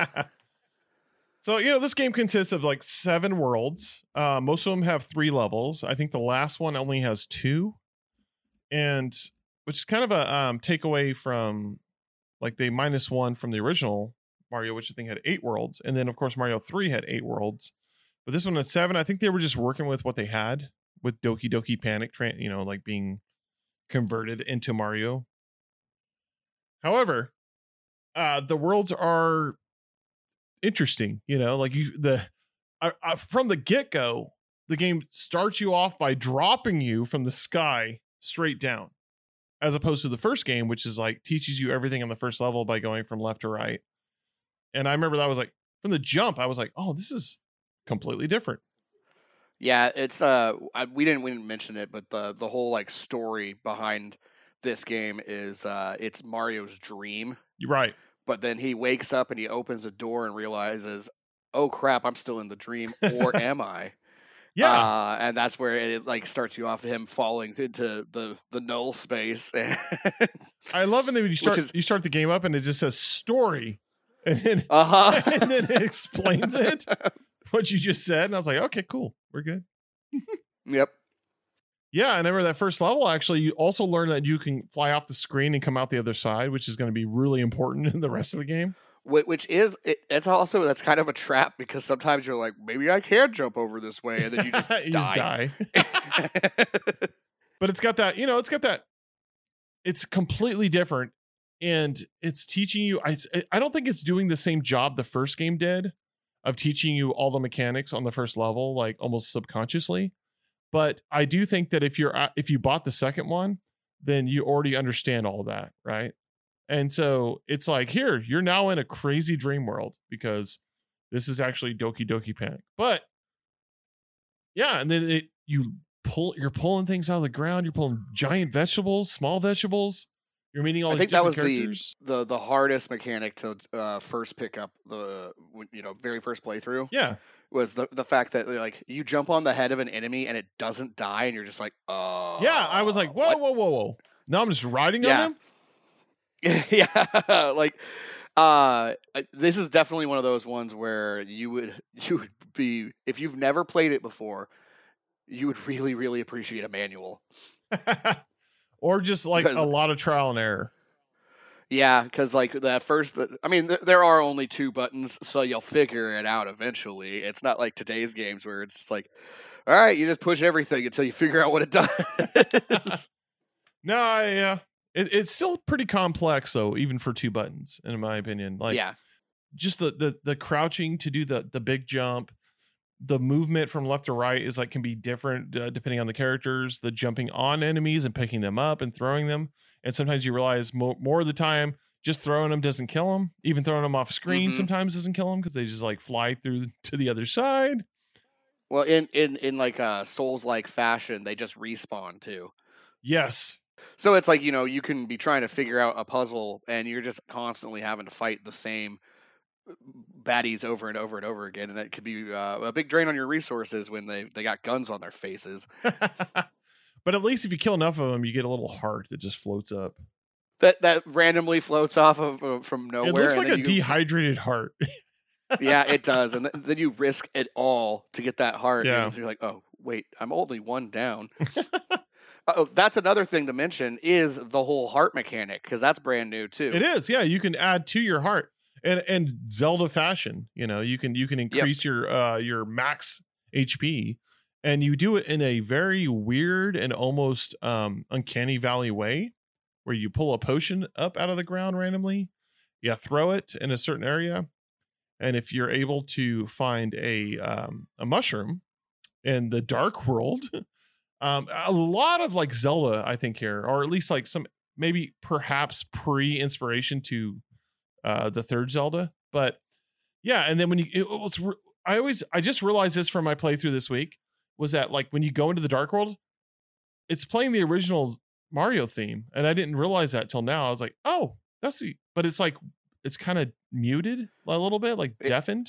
So, you know, this game consists of like seven worlds. Uh, most of them have three levels. I think the last one only has two. And which is kind of a um, takeaway from like they minus one from the original Mario, which I think had eight worlds. And then, of course, Mario three had eight worlds. But this one had seven. I think they were just working with what they had with Doki Doki Panic, you know, like being converted into Mario. However, uh, the worlds are interesting, you know, like you the uh, uh, from the get-go the game starts you off by dropping you from the sky straight down, as opposed to the first game, which is like teaches you everything on the first level by going from left to right. And I remember that was like from the jump I was like, oh, this is completely different. Yeah, it's uh I, we didn't we didn't mention it, but the the whole like story behind this game is uh it's Mario's dream. You're right. But then he wakes up and he opens a door and realizes, oh crap, I'm still in the dream, or am I? Yeah. Uh, and that's where it like starts you off to him falling into the, the null space. I love it when you start is, you start the game up and it just says story. And then, uh-huh. and then it explains it, what you just said. And I was like, okay, cool. We're good. Yep. Yeah, and remember that first level, actually, you also learn that you can fly off the screen and come out the other side, which is going to be really important in the rest of the game. Which is, it, it's also, that's kind of a trap because sometimes you're like, maybe I can jump over this way, and then you just you die. Just die. But it's got that, you know, it's got that, it's completely different, and it's teaching you, I, I don't think it's doing the same job the first game did of teaching you all the mechanics on the first level, like almost subconsciously. But I do think that if you're if you bought the second one, then you already understand all of that, right? And so it's like, here, you're now in a crazy dream world because this is actually Doki Doki Panic. But yeah, and then it you pull you're pulling things out of the ground, you're pulling giant vegetables, small vegetables. You're meeting all I these think that was characters. the, the the hardest mechanic to uh, first pick up the you know very first playthrough. Yeah. Was the the fact that like you jump on the head of an enemy and it doesn't die and you're just like, oh. Yeah, I was like, whoa, what? whoa, whoa, whoa. Now I'm just riding yeah. on them? Yeah, like uh this is definitely one of those ones where you would you would be, if you've never played it before, you would really, really appreciate a manual. Or just like because, a lot of trial and error. Yeah, because like that first, I mean, th- there are only two buttons, so you'll figure it out eventually. It's not like today's games where it's just like, all right, you just push everything until you figure out what it does. No, yeah, it, it's still pretty complex, though, even for two buttons, in my opinion. Like, yeah, just the the the crouching to do the the big jump, the movement from left to right is like can be different uh, depending on the characters. The jumping on enemies and picking them up and throwing them, and sometimes you realize more more of the time just throwing them doesn't kill them. Even throwing them off screen Mhm. sometimes doesn't kill them because they just like fly through to the other side. Well, in in in like a Souls-like fashion, they just respawn too. Yes, So it's like, you know, you can be trying to figure out a puzzle and you're just constantly having to fight the same baddies over and over and over again, and that could be uh, a big drain on your resources when they they got guns on their faces. but at least if you kill enough of them, you get a little heart that just floats up. That that randomly floats off of uh, from nowhere. It looks and like then a you, dehydrated heart. yeah, it does, and th- then you risk it all to get that heart. Yeah. And you're like, oh wait, I'm only one down. Oh, that's another thing to mention is the whole heart mechanic, because that's brand new too. It is, yeah. You can add to your heart, and and Zelda fashion. You know, you can you can increase your uh your max H P, and you do it in a very weird and almost um uncanny valley way, where you pull a potion up out of the ground randomly, you throw it in a certain area, and if you're able to find a um a mushroom in the dark world. Um, a lot of like Zelda, I think here, or at least like some maybe perhaps pre-inspiration to uh, the third Zelda, but yeah. And then when you, it was, I always, I just realized this from my playthrough this week was that like when you go into the dark world, it's playing the original Mario theme, and I didn't realize that till now. I was like, oh, that's the, but it's like it's kind of muted a little bit, like It- deafened.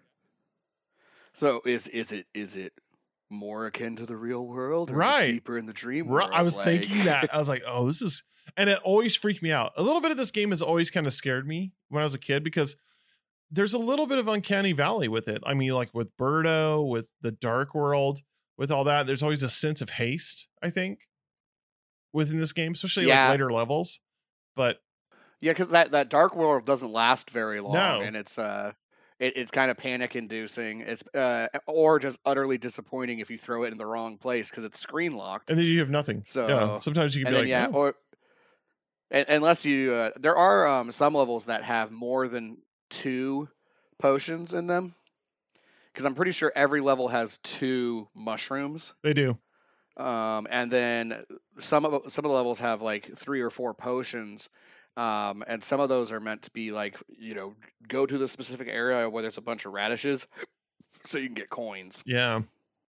So is is it is it more akin to the real world, or is it Right. deeper in the dream Right, world? I was Like- thinking that. I was like, oh, this is, and it always freaked me out. A little bit of this game has always kind of scared me when I was a kid because there's a little bit of uncanny valley with it. I mean, like with Birdo, with the dark world, with all that, there's always a sense of haste, I think, within this game, especially Yeah. like later levels. But Yeah, because that, that dark world doesn't last very long, No. and it's uh, it, it's kind of panic inducing. It's uh, or just utterly disappointing if you throw it in the wrong place because it's screen locked. and then you have nothing. So- yeah, sometimes you can And be then like, yeah, oh, or un- unless you uh, there are um, some levels that have more than two potions in them, because I'm pretty sure every level has two mushrooms. they do. Um, and then some of some of the levels have like three or four potions, um, and some of those are meant to be like, you know, go to the specific area where there's a bunch of radishes, so you can get coins. Yeah.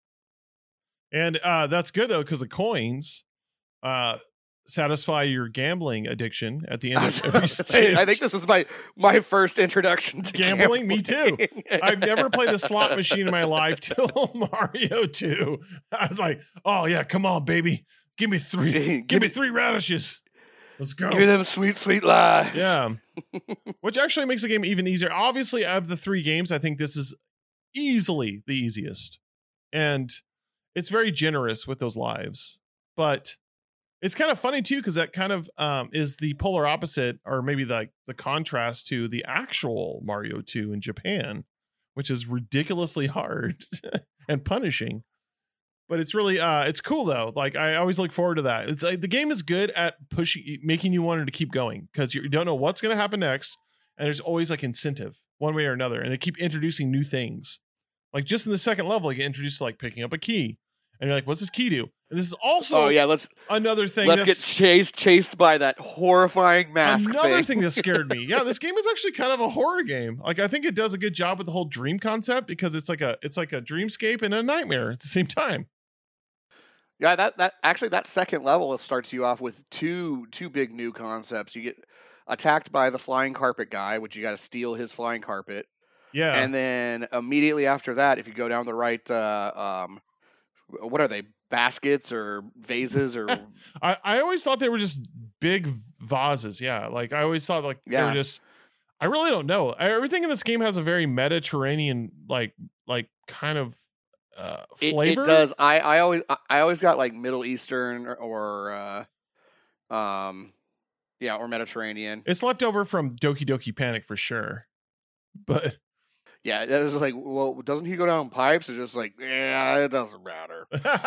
And uh, that's good though, because the coins uh, satisfy your gambling addiction at the end of every stage. I think this was my my first introduction to Gambling? Me too. gambling. I've never played a slot machine in my life till Mario two. I was like, oh yeah, come on, baby. Give me three. Give Give me me- three radishes. Let's go. Give me them sweet, sweet lies. Yeah. Which actually makes the game even easier. Obviously, of the three games, I think this is easily the easiest. And it's very generous with those lives. But it's kind of funny too, because that kind of um, is the polar opposite, or maybe the, the contrast to the actual Mario two in Japan, which is ridiculously hard and punishing. But it's really uh it's cool though. Like I always look forward to that. It's like the game is good at pushing, making you want to keep going because you don't know what's going to happen next, and there's always like incentive one way or another, and they keep introducing new things. Like just in the second level, you get introduced to like picking up a key, and you're like, "What's this key do?" And this is also Oh yeah, let's another thing. let's get that's- chased chased by that horrifying mask. Another thing. thing that scared me. Yeah, this game is actually kind of a horror game. Like I think it does a good job with the whole dream concept because it's like a it's like a dreamscape and a nightmare at the same time. Yeah, that that actually that second level starts you off with two two big new concepts. You get attacked by the flying carpet guy, which you got to steal his flying carpet, Yeah. and then immediately after that, if you go down the right, uh, um, what are they? Baskets or vases or I, I always thought they were just big vases. Yeah. Like I always thought like they Yeah. were just, I really don't know. Everything in this game has a very Mediterranean, like, like kind of uh, it, flavor. it does. I I always I- I always got like Middle Eastern or, or uh, um, yeah, or Mediterranean. It's left over from Doki Doki Panic for sure. But Yeah, it was like, well, doesn't he go down pipes? It's just like, yeah, it doesn't matter.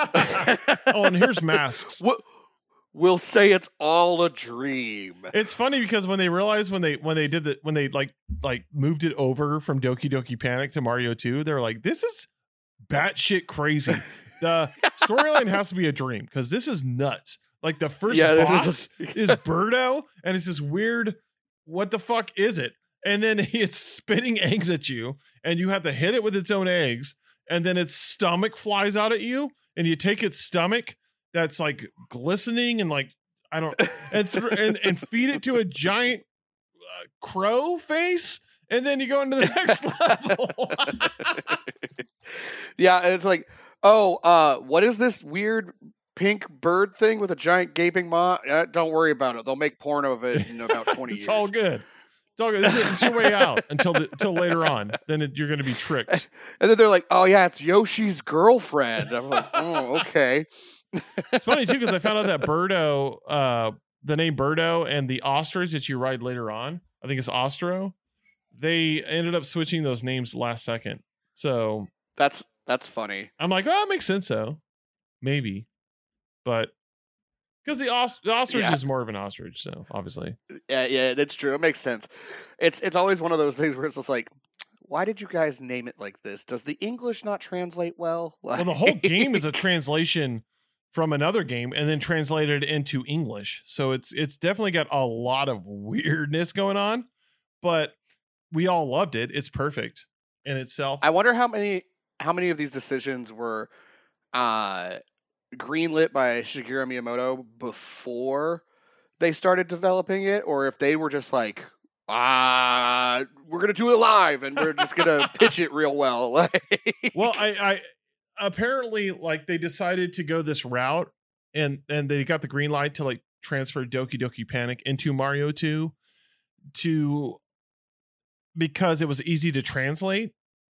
oh, and here's masks. We'll, we'll say it's all a dream. It's funny because when they realized when they when they did the when they like like moved it over from Doki Doki Panic to Mario two, they're like, this is batshit crazy. The storyline has to be a dream because this is nuts. Like the first Yeah, this boss is is, Birdo, and it's this weird, what the fuck is it? And then it's spitting eggs at you, and you have to hit it with its own eggs, and then its stomach flies out at you, and you take its stomach that's like glistening and like I don't and th- and, and feed it to a giant uh, crow face, and then you go into the next level. Yeah, and it's like, oh, uh, what is this weird pink bird thing with a giant gaping maw? Uh, don't worry about it. They'll make porn of it in about twenty it's years. all good. It's all good. It's, it's your way out until the, until later on. Then it, you're going to be tricked. And then they're like, oh yeah, it's Yoshi's girlfriend. I'm like, oh, okay. It's funny too, because I found out that Birdo, uh, the name Birdo and the ostrich that you ride later on, I think it's Ostro, they ended up switching those names last second. So That's that's funny. I'm like, oh, it makes sense though. Maybe. But because the, os- the ostrich Yeah. is more of an ostrich, so obviously. Yeah, yeah, that's true. It makes sense. It's it's always one of those things where it's just like, why did you guys name it like this? Does the English not translate well? Well, the whole game is a translation from another game and then translated into English. So it's it's definitely got a lot of weirdness going on, but we all loved it. It's perfect in itself. I wonder how many how many of these decisions were uh, greenlit by Shigeru Miyamoto before they started developing it, or if they were just like, ah, we're gonna do it live and we're just gonna pitch it real well. Well, I, I apparently like they decided to go this route, and and they got the green light to like transfer Doki Doki Panic into Mario two to because it was easy to translate.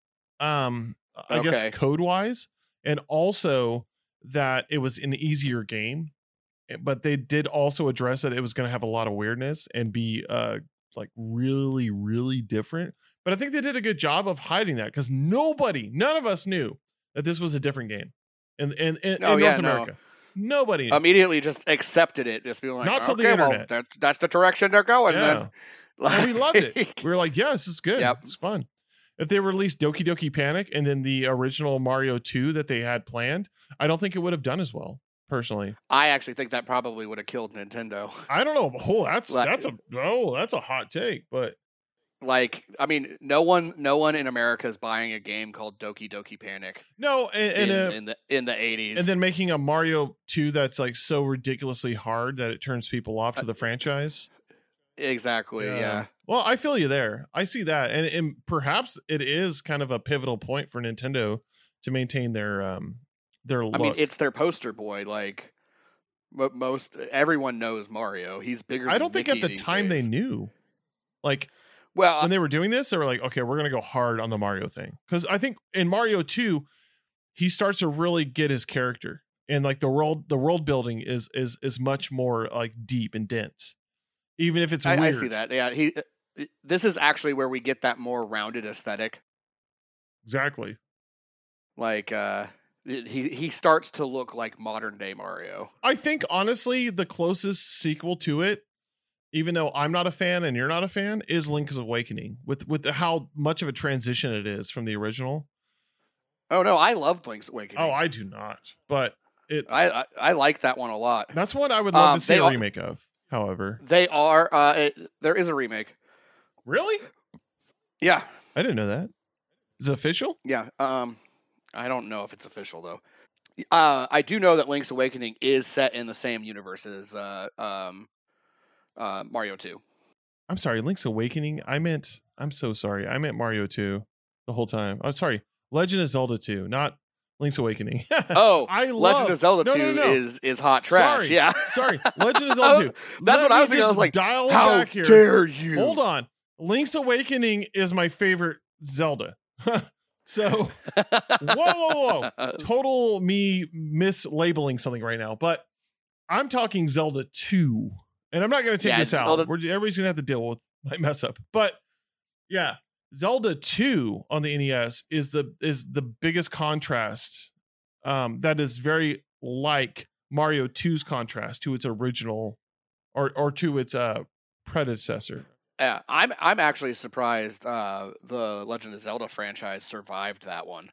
Um, I Okay. guess code wise, and also that it was an easier game, but they did also address that it was going to have a lot of weirdness and be uh like really really different. But I think they did a good job of hiding that because nobody, none of us knew that this was a different game in in, in, Oh, in yeah, North no. America. Nobody knew. Immediately just accepted it, just being like, Not till the okay, well, internet. that, that's the direction they're going. Yeah. Then. And we loved it. We were like, yeah, this is good. Yep. It's fun. If they released Doki Doki Panic and then the original Mario two that they had planned, I don't think it would have done as well, personally. I actually think that probably would have killed Nintendo. I don't know. Oh, that's Like- that's a oh, that's a hot take, but Like, I mean, no one, no one in America is buying a game called Doki Doki Panic no, and and, in, uh, in the in the eighties. and then making a Mario two that's like so ridiculously hard that it turns people off Uh, to the franchise. exactly, yeah. Well, I feel you there. I see that, and and perhaps it is kind of a pivotal point for Nintendo to maintain their um their look. I mean, it's their poster boy. Like mo- most, everyone knows Mario. He's bigger. I than don't think Mickey at the these time days. they knew. Like Well, when they were doing this, they were like, okay, we're gonna go hard on the Mario thing. Because I think in Mario two, he starts to really get his character. And like the world the world building is is is much more like deep and dense. Even if it's I, weird. I see that. Yeah, he. This is actually where we get that more rounded aesthetic. Exactly. Like, uh, he he starts to look like modern day Mario. I think honestly, the closest sequel to it, even though I'm not a fan and you're not a fan, is Link's Awakening with with the, how much of a transition it is from the original. Oh no, I loved Link's Awakening. Oh, I do not, but it's I, I I like that one a lot. that's one I would love Um, to see they a al- remake of. However, They are. Uh, it, there is a remake. really, Yeah, I didn't know that. Is it official? yeah. Um, I don't know if it's official though. Uh, I do know that Link's Awakening is set in the same universe as uh, um, uh, Mario Two. I'm sorry, Link's Awakening. I meant. I'm so sorry. I meant Mario two the whole time. I'm sorry. Legend of Zelda two, not Link's Awakening. Oh, I Legend love of Zelda no, Two no, no. is is hot trash. Sorry. Yeah, Sorry, Legend of I Zelda was- two. that's Let what I me was thinking. I just was like, dial it how back here. dare you? Hold on. Link's Awakening is my favorite Zelda. So, whoa, whoa, whoa. Total me mislabeling something right now, but I'm talking Zelda two. And I'm not going to take Yeah, this out. Zelda- We're, everybody's going to have to deal with my mess up. But yeah, Zelda two on the N E S is the is the biggest contrast um, that is very like Mario two's contrast to its original or or to its uh predecessor. Yeah, I'm I'm actually surprised uh, the Legend of Zelda franchise survived that one.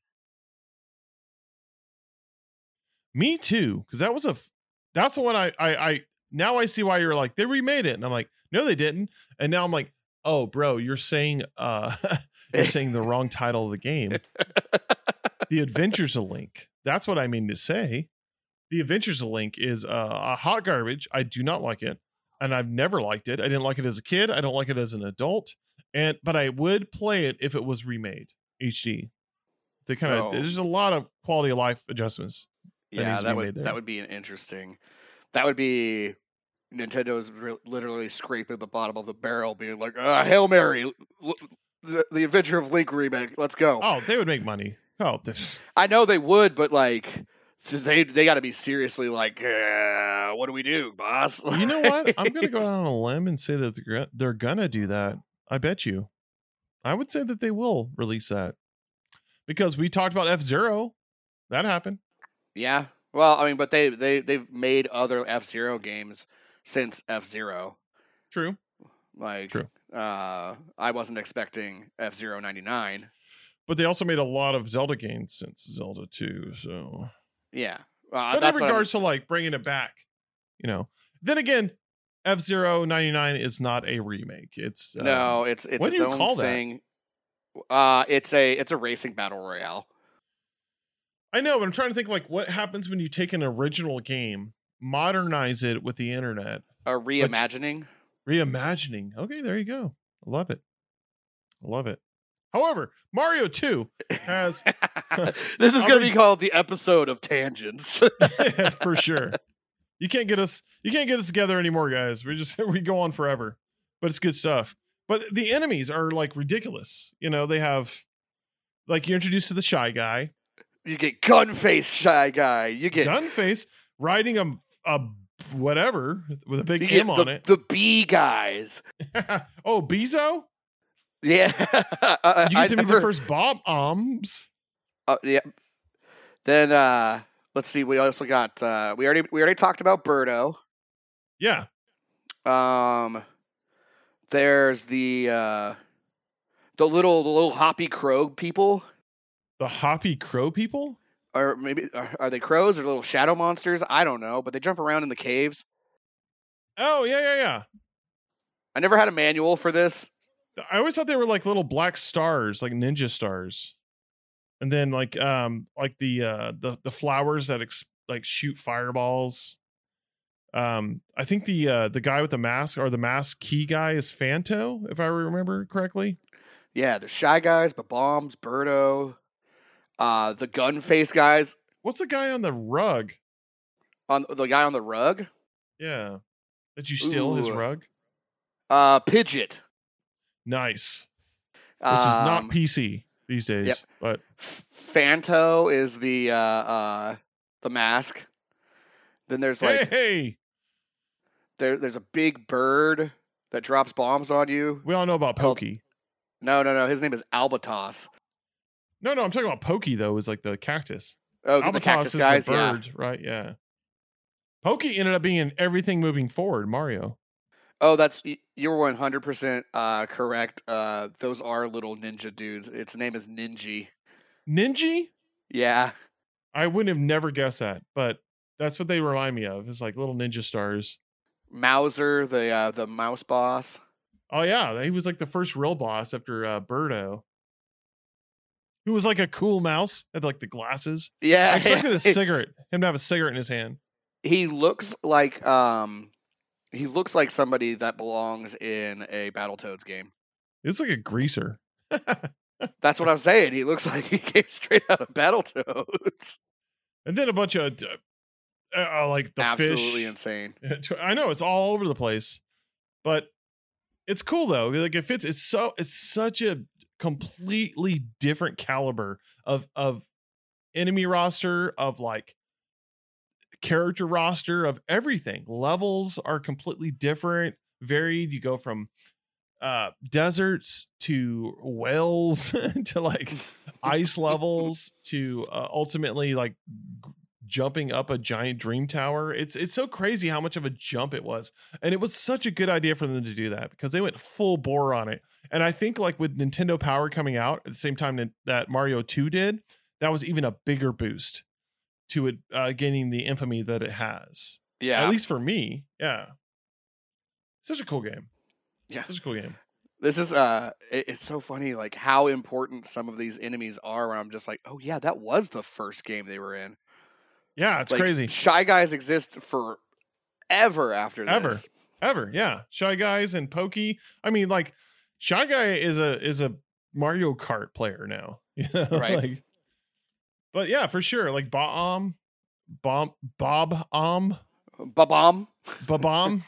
Me too, because that was a that's the one I, I I now I see why you're like they remade it, and I'm like, no, they didn't, and now I'm like, oh, bro, you're saying uh you're saying the wrong title of the game. The Adventures of Link. That's what I mean to say. The Adventures of Link is uh, a hot garbage. I do not like it, and I've never liked it. I didn't like it as a kid. I don't like it as an adult, and but I would play it if it was remade H D. They kind of Oh. there's a lot of quality of life adjustments. That needs Yeah, to that be would made there. that would be an interesting. That would be Nintendo's re- literally scraping the bottom of the barrel, being like, uh, "Hail Mary, l- the, the Adventure of Link remake, let's go." Oh, they would make money. Oh, this, I know they would, but like, so they they got to be seriously like, uh, what do we do, boss? you know what? I'm gonna go out on a limb and say that they're, go- they're gonna do that. I bet you. I would say that they will release that because we talked about F-Zero. That happened. Yeah. Well, I mean, but they they they've made other F-Zero games since F-Zero. True. Like, True. uh, I wasn't expecting F-Zero ninety-nine. But they also made a lot of Zelda games since Zelda two. So, Yeah. Uh, but in that's what I'm- regards to like bringing it back, you know, then again, F-Zero ninety-nine is not a remake. It's uh, no, it's it's what do its you own call that? thing. Uh, it's a it's a racing battle royale. I know, but I'm trying to think like what happens when you take an original game, modernize it with the internet, A reimagining. reimagining. Okay, there you go. I love it. I love it. However, Mario two has This is I'll going to re- be called the episode of tangents. for sure. You can't get us you can't get us together anymore, guys. We just we go on forever. But it's good stuff. But the enemies are like ridiculous. You know, they have like you're introduced to the Shy Guy, You get Gunface Shy Guy. You get Gunface riding a a whatever with a big you get M on the, it. the B guys. Oh, Bezo? Yeah, I, You get I to meet never, the first bomb arms. Uh, yeah. Then uh, let's see. We also got. Uh, we already we already talked about Birdo. Yeah. Um, there's the uh, the little the little hoppy crow people, The Hoppy Crow people? or maybe are, are they crows or little shadow monsters? I don't know, but they jump around in the caves. Oh, yeah, yeah, yeah. I never had a manual for this. I always thought they were like little black stars, like ninja stars. And then like um like the uh the the flowers that ex- like shoot fireballs. Um I think the uh the guy with the mask or the mask key guy is Fanto, if I remember correctly. Yeah, the Shy Guys, the Bombs, Birdo, uh, the Gun Face guys What's the guy on the rug? on the guy on the rug. Yeah. Did you steal his Ooh. rug? Uh, Pidgeot. Nice. Which is not Um, P C these days. yep. But F- Fanto is the uh, uh, the mask. Then there's hey, like hey, there there's a big bird that drops bombs on you. we all know about Called- Pokey. No, no, no. His name is Albatos. No, no, I'm talking about Pokey though, is like the cactus. Oh, the Albatross cactus is guys. the Yeah. bird, right? Yeah. Pokey ended up being in everything moving forward, Mario. Oh, that's y- you're one hundred percent uh, correct. Uh, those are little ninja dudes. Its name is Ninji. Ninja? Yeah. I wouldn't have never guessed that, but that's what they remind me of. It's like little ninja stars. Mauser, the uh, the mouse boss. Oh yeah, he was like the first real boss after uh, Birdo. Who was like a cool mouse, had like the glasses. Yeah. I expected a cigarette, him to have a cigarette in his hand. He looks like um, he looks like somebody that belongs in a Battletoads game. It's like a greaser. That's what I'm saying. He looks like he came straight out of Battletoads. And then a bunch of uh, uh, like the Absolutely fish. insane. I know it's all over the place, but it's cool though. Like it fits. It's so it's such a completely different caliber of of enemy roster, of like character roster, of everything. Levels are completely different, varied. You go from uh deserts to whales to like ice levels to uh, ultimately like g- jumping up a giant dream tower. It's it's so crazy how much of a jump it was. And it was such a good idea for them to do that because they went full bore on it. And I think like with Nintendo Power coming out at the same time that Mario two did, that was even a bigger boost to it uh, gaining the infamy that it has. Yeah. At least for me. Yeah. Such a cool game. Yeah. Such a cool game. This is uh it, it's so funny like how important some of these enemies are where I'm just like, oh yeah, that was the first game they were in. Yeah, it's like, crazy. Shy Guys exist forever after this. Ever. Ever. Yeah. Shy Guys and Pokey. I mean, like Shy Guy is a is a Mario Kart player now. You know? Right. Like, but yeah, for sure. Like Bob Bob Bob Um Babam. Babam.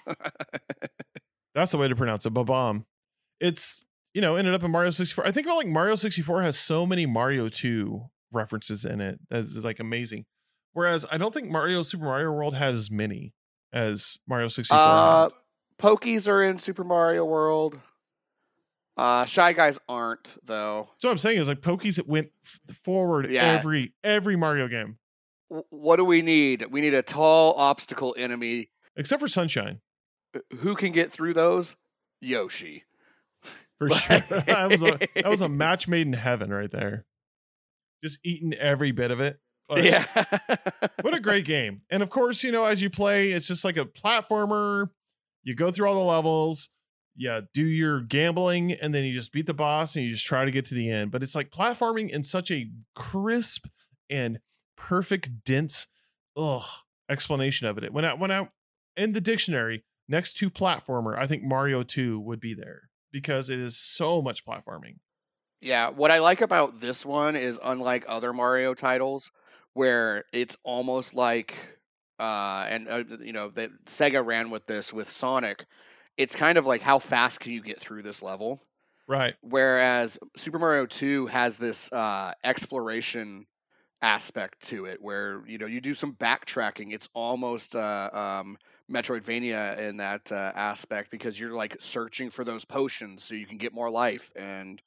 That's the way to pronounce it. Babam. It's, you know, ended up in Mario sixty-four. I think about like Mario sixty-four has so many Mario two references in it. That's like amazing. Whereas I don't think Mario Super Mario World had as many as Mario sixty-four. Uh, had. Pokies are in Super Mario World. Uh, Shy Guys aren't though. So what I'm saying is like Pokies went f- forward Yeah. every every Mario game W- what do we need? We need a tall obstacle enemy. except for Sunshine. Who can get through those? Yoshi. For sure. that was a that was a match made in heaven right there. Just eating every bit of it. But Yeah. what a great game. And of course, you know, as you play, it's just like a platformer. You go through all the levels, you do your gambling, and then you just beat the boss and you just try to get to the end. But it's like platforming in such a crisp and perfect, dense ugh, explanation of it. When I when I in the dictionary next to platformer, I think Mario two would be there because it is so much platforming. Yeah, what I like about this one is unlike other Mario titles where it's almost like uh and uh, you know that Sega ran with this with Sonic. It's kind of like how fast can you get through this level? Right. Whereas Super Mario two has this uh exploration aspect to it where you know you do some backtracking. It's almost uh um Metroidvania in that uh, aspect because you're like searching for those potions so you can get more life and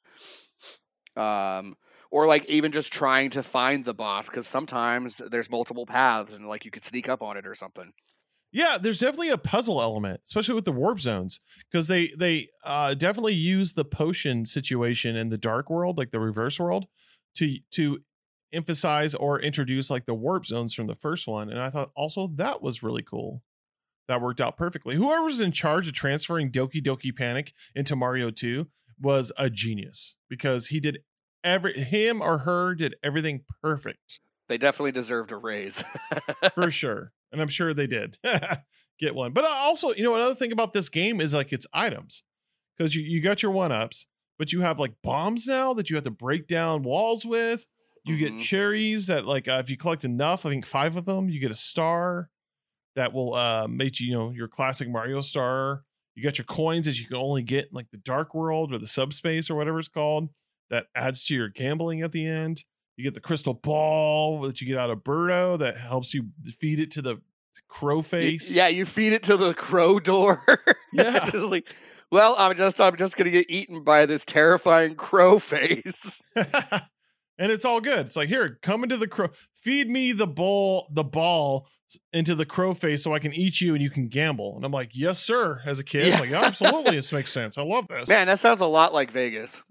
um or like even just trying to find the boss because sometimes there's multiple paths and like you could sneak up on it or something. Yeah, there's definitely a puzzle element, especially with the warp zones, because they they uh, definitely use the potion situation in the dark world, like the reverse world, to to emphasize or introduce like the warp zones from the first one. And I thought also that was really cool. That worked out perfectly. Whoever was in charge of transferring Doki Doki Panic into Mario two was a genius because he did every him or her did everything perfect. They definitely deserved a raise. For sure. And I'm sure they did get one. But also, you know, another thing about this game is like its items. Because you, you got your one-ups, but you have like bombs now that you have to break down walls with. You Mhm. get cherries that like uh, if you collect enough, I think five of them, you get a star that will uh, make you, you know, your classic Mario star. You got your coins that you can only get in like the dark world or the subspace or whatever it's called. That adds to your gambling at the end. You get the crystal ball that you get out of Birdo that helps you feed it to the crow Y- face. Yeah, you feed it to the crow door. Yeah. It's like, well, I'm just I'm just gonna get eaten by this terrifying crow face. And it's all good. It's like, here, come into the crow, feed me the bowl, the ball into the crow face so I can eat you and you can gamble. And I'm like, yes, sir. As a kid, Yeah. I'm like, yeah, absolutely. This makes sense. I love this. Man, that sounds a lot like Vegas.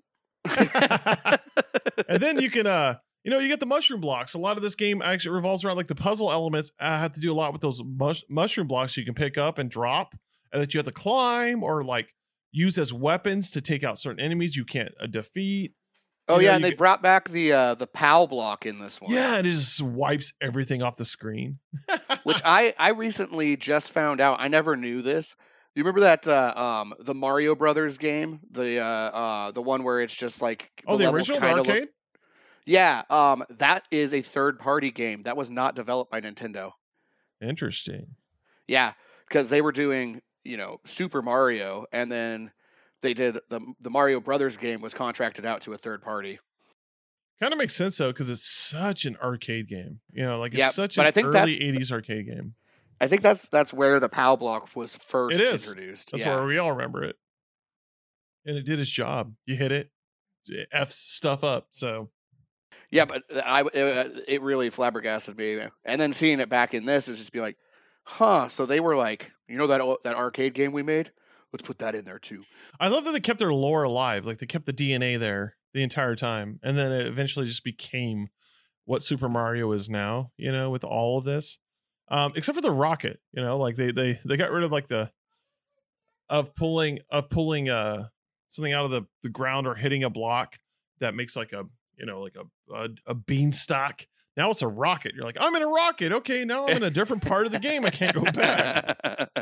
And then you can, uh, you know, you get the mushroom blocks. A lot of this game actually revolves around like the puzzle elements. I have to do a lot with those mush- mushroom blocks you can pick up and drop, and that you have to climb or like use as weapons to take out certain enemies you can't uh, defeat. Oh You know, yeah, you and they get- brought back the uh, the PAL block in this one. Yeah, and it just wipes everything off the screen. Which I I recently just found out. I never knew this. You remember that uh, um the Mario Brothers game, the uh, uh the one where it's just like Oh, the levels original the kinda look- arcade? Yeah, um, that is a third party game that was not developed by Nintendo. Interesting. Yeah, because they were doing you know Super Mario, and then they did the the Mario Brothers game was contracted out to a third party. Kind of makes sense though, because it's such an arcade game. You know, like it's Yeah, such but an I think early that's- eighties arcade game. I think that's that's where the PAL block was first It is. introduced. That's yeah. where we all remember it. And it did its job. You hit it, it F's stuff up. So Yeah, but I it, it really flabbergasted me, and then seeing it back in this is just be like, huh? So they were like, you know that that arcade game we made? Let's put that in there too. I love that they kept their lore alive, like they kept the D N A there the entire time, and then it eventually just became what Super Mario is now. You know, with all of this, um, except for the rocket. You know, like they they they got rid of like the of pulling of pulling uh something out of the the ground or hitting a block that makes like a you know like a a, a beanstalk. Now it's a rocket. You're like, I'm in a rocket. Okay, now I'm in a different part of the game. I can't go back.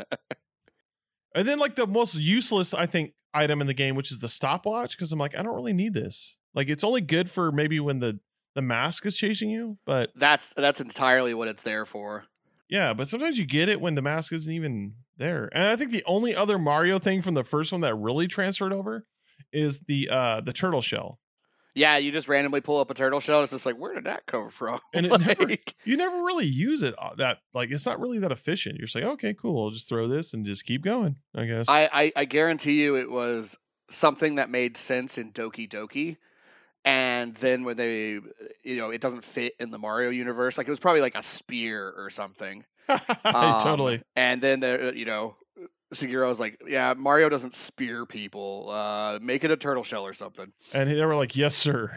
And then like the most useless, I think, item in the game, which is the stopwatch, because I'm like, I don't really need this. Like it's only good for maybe when the the mask is chasing you, but that's that's entirely what it's there for. Yeah, but sometimes you get it when the mask isn't even there. And I think the only other Mario thing from the first one that really transferred over is the uh the turtle shell. Yeah, you just randomly pull up a turtle shell. It's just like, where did that come from? And it like, never, you never really use it that like it's not really that efficient. You're just like, okay, cool. I'll just throw this and just keep going, I guess. I, I, I guarantee you it was something that made sense in Doki Doki. And then when they, you know, it doesn't fit in the Mario universe. Like it was probably like a spear or something. um, Totally. And then, there, you know, Shigeru was like, yeah, Mario doesn't spear people. Uh, make it a turtle shell or something. And they were like, yes, sir.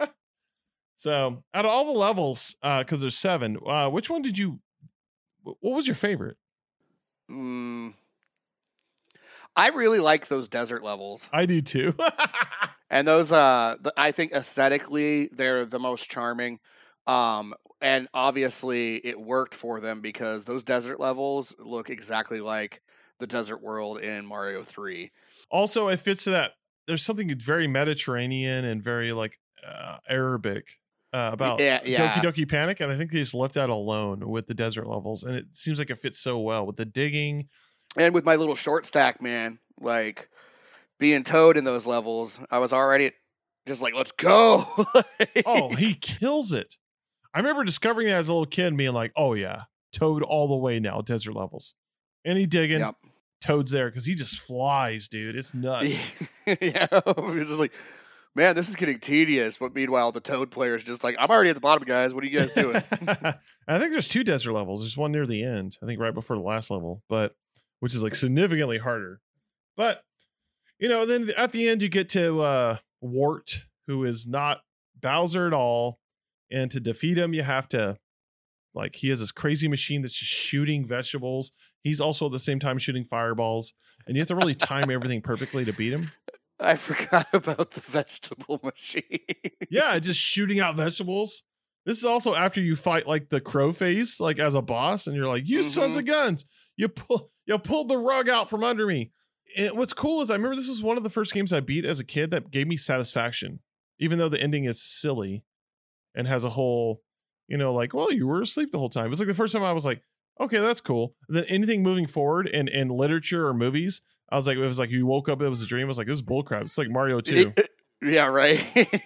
So out of all the levels, uh, because there's seven, uh, which one did you, what was your favorite? Mm, I really like those desert levels. I do too. And those, uh, I think aesthetically, they're the most charming. Um, and obviously it worked for them because those desert levels look exactly like the desert world in Mario three. Also, it fits to that. There's something very Mediterranean and very like uh, Arabic uh, about yeah, yeah. Doki Doki Panic, and I think they just left that alone with the desert levels, and it seems like it fits so well with the digging. And with my little short stack, man, like being Toad in those levels, I was already just like, let's go. Oh, he kills it. I remember discovering that as a little kid and being like, oh yeah, Toad all the way now, desert levels. Any digging, yep. Toad's there because he just flies, dude. It's nuts. Yeah, it's just like, man, this is getting tedious. But meanwhile, the Toad player is just like, I'm already at the bottom, guys. What are you guys doing? I think there's two desert levels. There's one near the end, I think right before the last level, but which is like significantly harder. But, you know, then at the end, you get to uh, Wart, who is not Bowser at all. And to defeat him, you have to, like, he has this crazy machine that's just shooting vegetables. He's also at the same time shooting fireballs. And you have to really time everything perfectly to beat him. I forgot about the vegetable machine. Yeah, just shooting out vegetables. This is also after you fight, like, the crow face, like, as a boss. And you're like, you mm-hmm. sons of guns. You, pull, you pulled the rug out from under me. And what's cool is I remember this was one of the first games I beat as a kid that gave me satisfaction. Even though the ending is silly and has a whole, you know, like, well, you were asleep the whole time. It was like the first time I was like, okay, that's cool. And then anything moving forward in, in literature or movies, I was like, it was like you woke up, it was a dream. I was like, this is bullcrap. It's like Mario two. Yeah, right.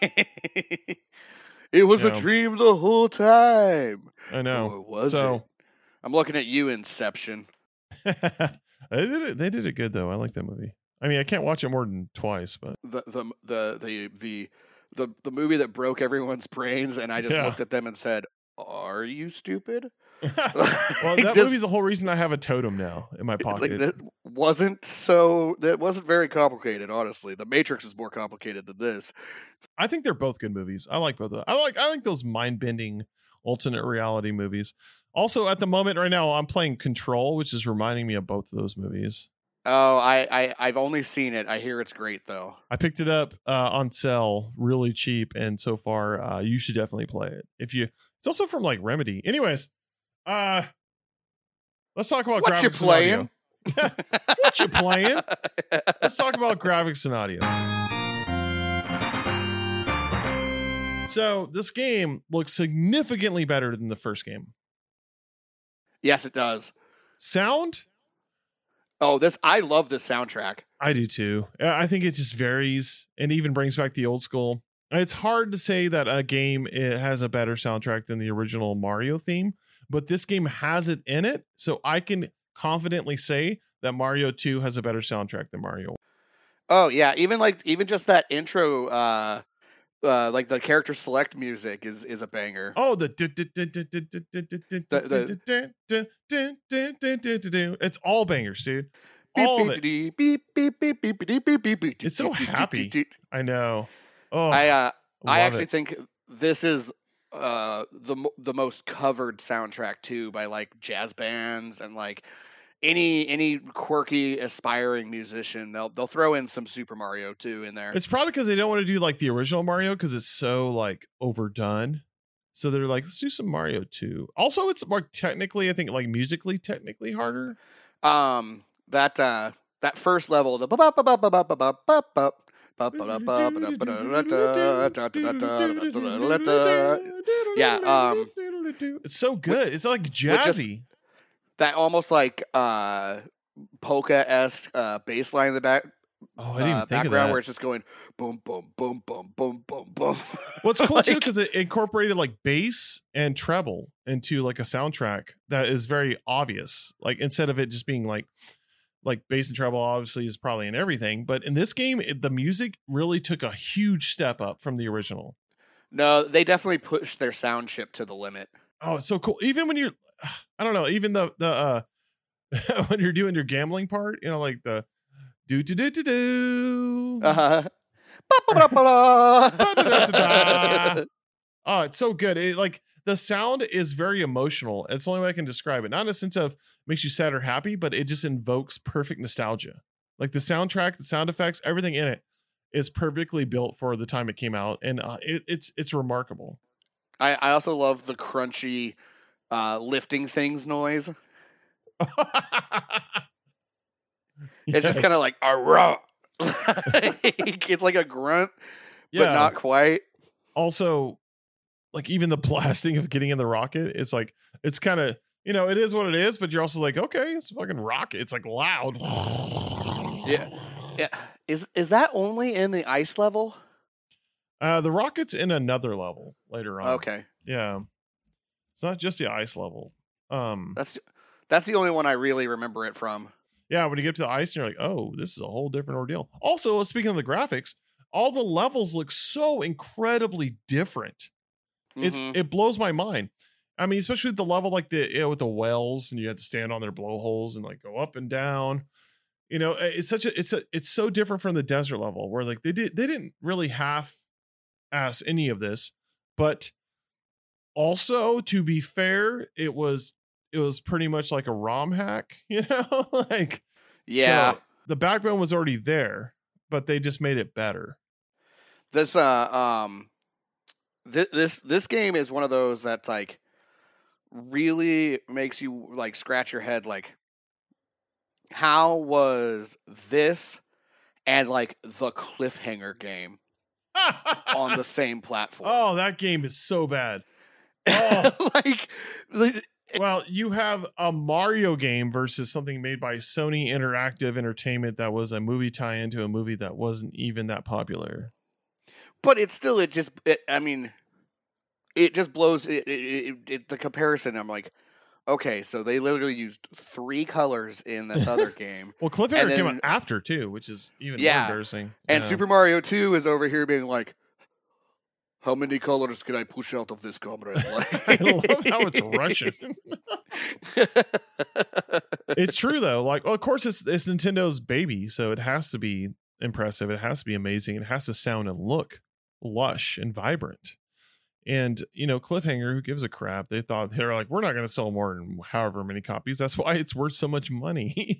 It was you a know. dream the whole time. I know. Oh, it was so, it? I'm looking at you, Inception. They did it. They did it good though. I like that movie. I mean, I can't watch it more than twice, but the the the the the the, the movie that broke everyone's brains, and I just yeah. looked at them and said, "Are you stupid?" Well, that this, movie's the whole reason I have a totem now in my pocket. Like, that wasn't so. That wasn't very complicated, honestly. The Matrix is more complicated than this. I think they're both good movies. I like both of them. I like I like those mind bending alternate reality movies. Also, at the moment right now, I'm playing Control, which is reminding me of both of those movies. Oh, I, I I've only seen it. I hear it's great though. I picked it up uh, on sale, really cheap, and so far, uh, you should definitely play it. If you, it's also from like Remedy. Anyways, uh, let's talk about what graphics you playing? and audio. What you playing? Let's talk about graphics and audio. So this game looks significantly better than the first game. Yes, it does. Sound? Oh, this I love this soundtrack. I do too. I think it just varies and even brings back the old school. It's hard to say that a game it has a better soundtrack than the original Mario theme, but this game has it in it, so I can confidently say that Mario two has a better soundtrack than Mario. Oh yeah, even like even just that intro uh uh, like the character select music is is a banger. Oh, the it's all bangers, dude. All of it. It's so happy. I know. Oh, I uh, I love actually it. think this is uh the mo- the most covered soundtrack too by like jazz bands and like any any quirky aspiring musician. They'll they'll throw in some Super Mario two in there. It's probably because they don't want to do like the original Mario because it's so like overdone. So they're like, let's do some Mario two. Also, it's more technically, I think, like musically, technically harder. Um, that uh that first level, the ba ba ba ba ba ba ba ba ba. Yeah, um, it's so good. It's like just- jazzy. that almost like uh polka esque uh bass line in the back Oh, I didn't even uh, think of background that. where it's just going boom boom boom boom boom boom boom. What's cool too Like- because it incorporated like bass and treble into like a soundtrack that is very obvious. Like instead of it just being like like bass and treble obviously is probably in everything, but in this game it, the music really took a huge step up from the original. No, they definitely pushed their sound chip to the limit. Oh, it's so cool. Even when you're, I don't know, even the the uh when you're doing your gambling part, you know, like the do do do do do. Uh-huh. Ba-da-da-da-da. Oh, it's so good. It like the sound is very emotional. It's the only way I can describe it. Not in a sense of makes you sad or happy, but it just invokes perfect nostalgia. Like the soundtrack, the sound effects, everything in it is perfectly built for the time it came out, and uh, it, it's it's remarkable. I, I also love the crunchy uh lifting things noise. It's just kind of like a raw. It's like a grunt, but not quite. Also, like even the blasting of getting in the rocket, it's like it's kind of, you know, it is what it is, but you're also like, okay, it's a fucking rocket. It's like loud. Yeah. Yeah. Is is that only in the ice level? Uh, the rocket's in another level later on. Okay. Yeah. It's not just the ice level. Um, That's that's the only one I really remember it from. yeah, when you get to the ice, and you're like, oh, this is a whole different ordeal. Also, speaking of the graphics, all the levels look so incredibly different. It's Mhm. it blows my mind. I mean, especially with the level like the you know, with the wells, and you have to stand on their blowholes and like go up and down. You know, it's such a it's a it's so different from the desert level where like they did they didn't really half ass any of this, but also to be fair, it was it was pretty much like a ROM hack, you know, like Yeah. so the backbone was already there, but they just made it better. This uh um this this this game is one of those that's like really makes you like scratch your head like how was this and like the Cliffhanger game on the same platform? Oh, that game is so bad. Oh. like, like Well, you have a Mario game versus something made by Sony Interactive Entertainment that was a movie tie-in to a movie that wasn't even that popular. but it's still it just it, I mean it just blows it, it, it, it the comparison. I'm like, okay, so they literally used three colors in this other game. Well, Cliffhanger And came then- out after too, which is even Yeah. more embarrassing. And Yeah. Super Mario two is over here being like, how many colors can I push out of this comrade? Like, I love how it's Russian. It's true though. Like, well, of course, it's it's Nintendo's baby, so it has to be impressive. It has to be amazing. It has to sound and look lush and vibrant. And you know, Cliffhanger, who gives a crap? They thought they were like, we're not going to sell more than however many copies. That's why it's worth so much money.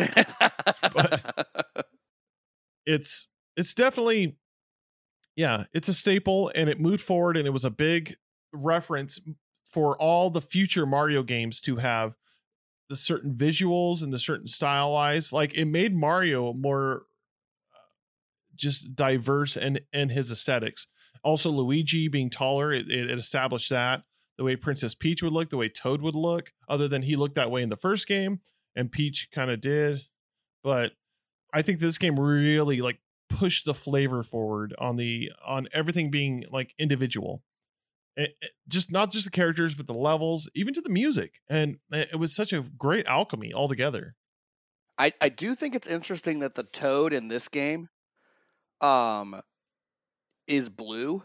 it's it's definitely, yeah, it's a staple, and it moved forward, and it was a big reference for all the future Mario games to have the certain visuals and the certain style wise. Like it made Mario more uh, just diverse and and his aesthetics. Also, Luigi being taller, it, it established that the way Princess Peach would look, the way Toad would look, other than he looked that way in the first game, and Peach kind of did. But I think this game really like pushed the flavor forward on the on everything being like individual. It, it- just not just the characters, but the levels, even to the music, and it was such a great alchemy altogether. I, I do think it's interesting that the Toad in this game um is blue.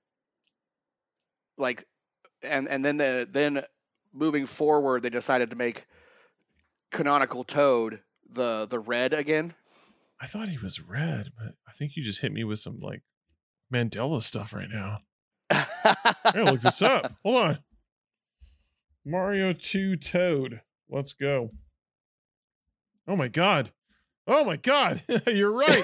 Like, and and then the then moving forward, they decided to make canonical Toad the the red again. I thought he was red, but I think you just hit me with some like Mandela stuff right now. I gotta look this up. Hold on. Mario two Toad. Let's go. Oh my god. Oh my god. You're right.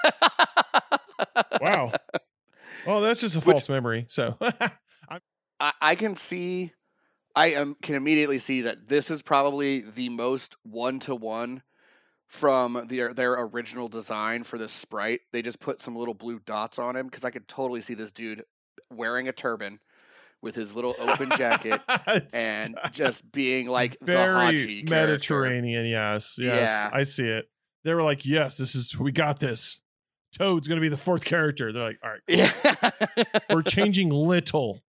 Wow. Well, that's just a false Which, memory. So I, I can see, I um, can immediately see that this is probably the most one-to-one from their their original design for this sprite. They just put some little blue dots on him because I could totally see this dude wearing a turban with his little open jacket and just being like very the Haji Mediterranean. Yes, yes, yeah. I see it. They were like, "Yes, this is we got this. Toad's gonna be the fourth character." They're like, "All right, cool. Yeah, we're changing little."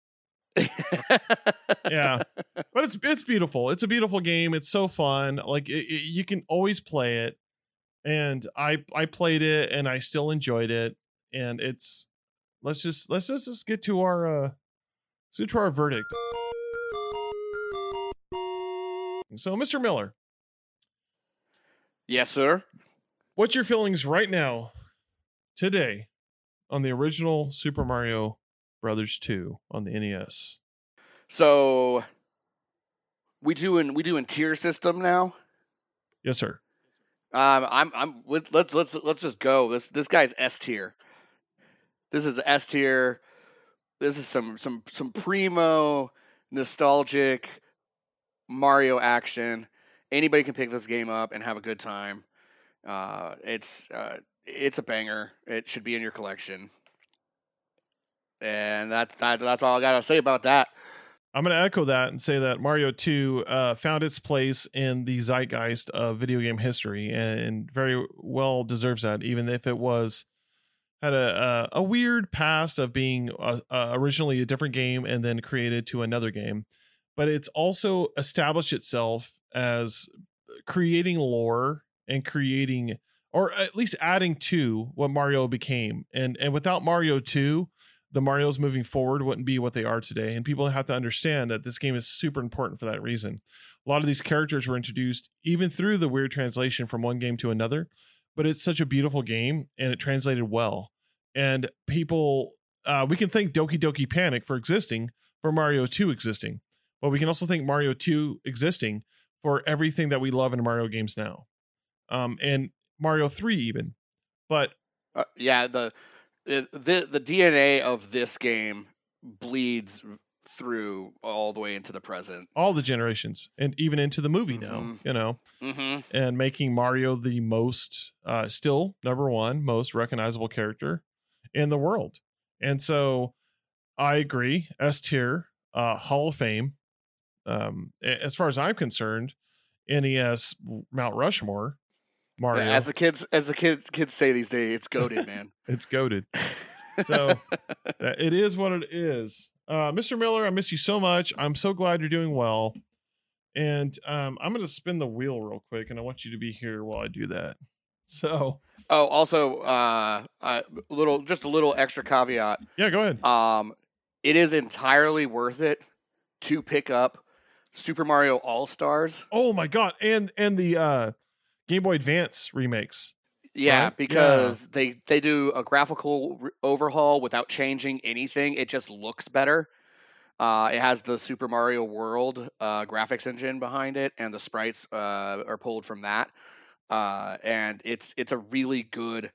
Yeah, but it's it's beautiful. It's a beautiful game. It's so fun. Like it, it, you can always play it, and I I played it and I still enjoyed it. And it's let's just let's just, just get to our uh, let's get to our verdict. So, Mister Miller, yes, sir. What's your feelings right now, today, on the original Super Mario Brothers two on the N E S? So we doing we doing tier system now? Yes, sir. Um, I'm I'm let's let's let's let's just go. This this guy's S tier. This is S tier. This is some some some primo nostalgic Mario action. Anybody can pick this game up and have a good time. Uh, it's uh, it's a banger. It should be in your collection. And that's that, that's all I gotta say about that. I'm going to echo that and say that Mario two uh, found its place in the zeitgeist of video game history, and, and very well deserves that, even if it was had a a, a weird past of being uh, uh, originally a different game and then created to another game. But it's also established itself as creating lore and creating, or at least adding to what Mario became. And and without Mario two, the Marios moving forward wouldn't be what they are today. And people have to understand that this game is super important for that reason. A lot of these characters were introduced even through the weird translation from one game to another, but it's such a beautiful game and it translated well. And people, uh, we can thank Doki Doki Panic for existing, for Mario two existing, but we can also thank Mario two existing for everything that we love in Mario games now. Um, and Mario three even, but uh, yeah, the, The the D N A of this game bleeds through all the way into the present, all the generations, and even into the movie now. Mm-hmm. You know, mm-hmm. and making Mario the most, uh, still number one most recognizable character in the world. And so, I agree. S tier, uh, Hall of Fame. Um, as far as I'm concerned, N E S Mount Rushmore. Mario. Yeah, as the kids, as the kids, kids say these days, it's goated, man. It's goated. So it is what it is. Uh, Mister Miller, I miss you so much. I'm so glad you're doing well. And um, I'm going to spin the wheel real quick, and I want you to be here while I do that. So. Oh, also, uh, a little, just a little extra caveat. Yeah, go ahead. Um, it is entirely worth it to pick up Super Mario All-Stars. Oh my God, and and the. Uh, Game Boy Advance remakes. Yeah, right? because yeah. they they do a graphical re- overhaul without changing anything. It just looks better. Uh, it has the Super Mario World uh, graphics engine behind it, and the sprites uh, are pulled from that. Uh, and it's it's a really good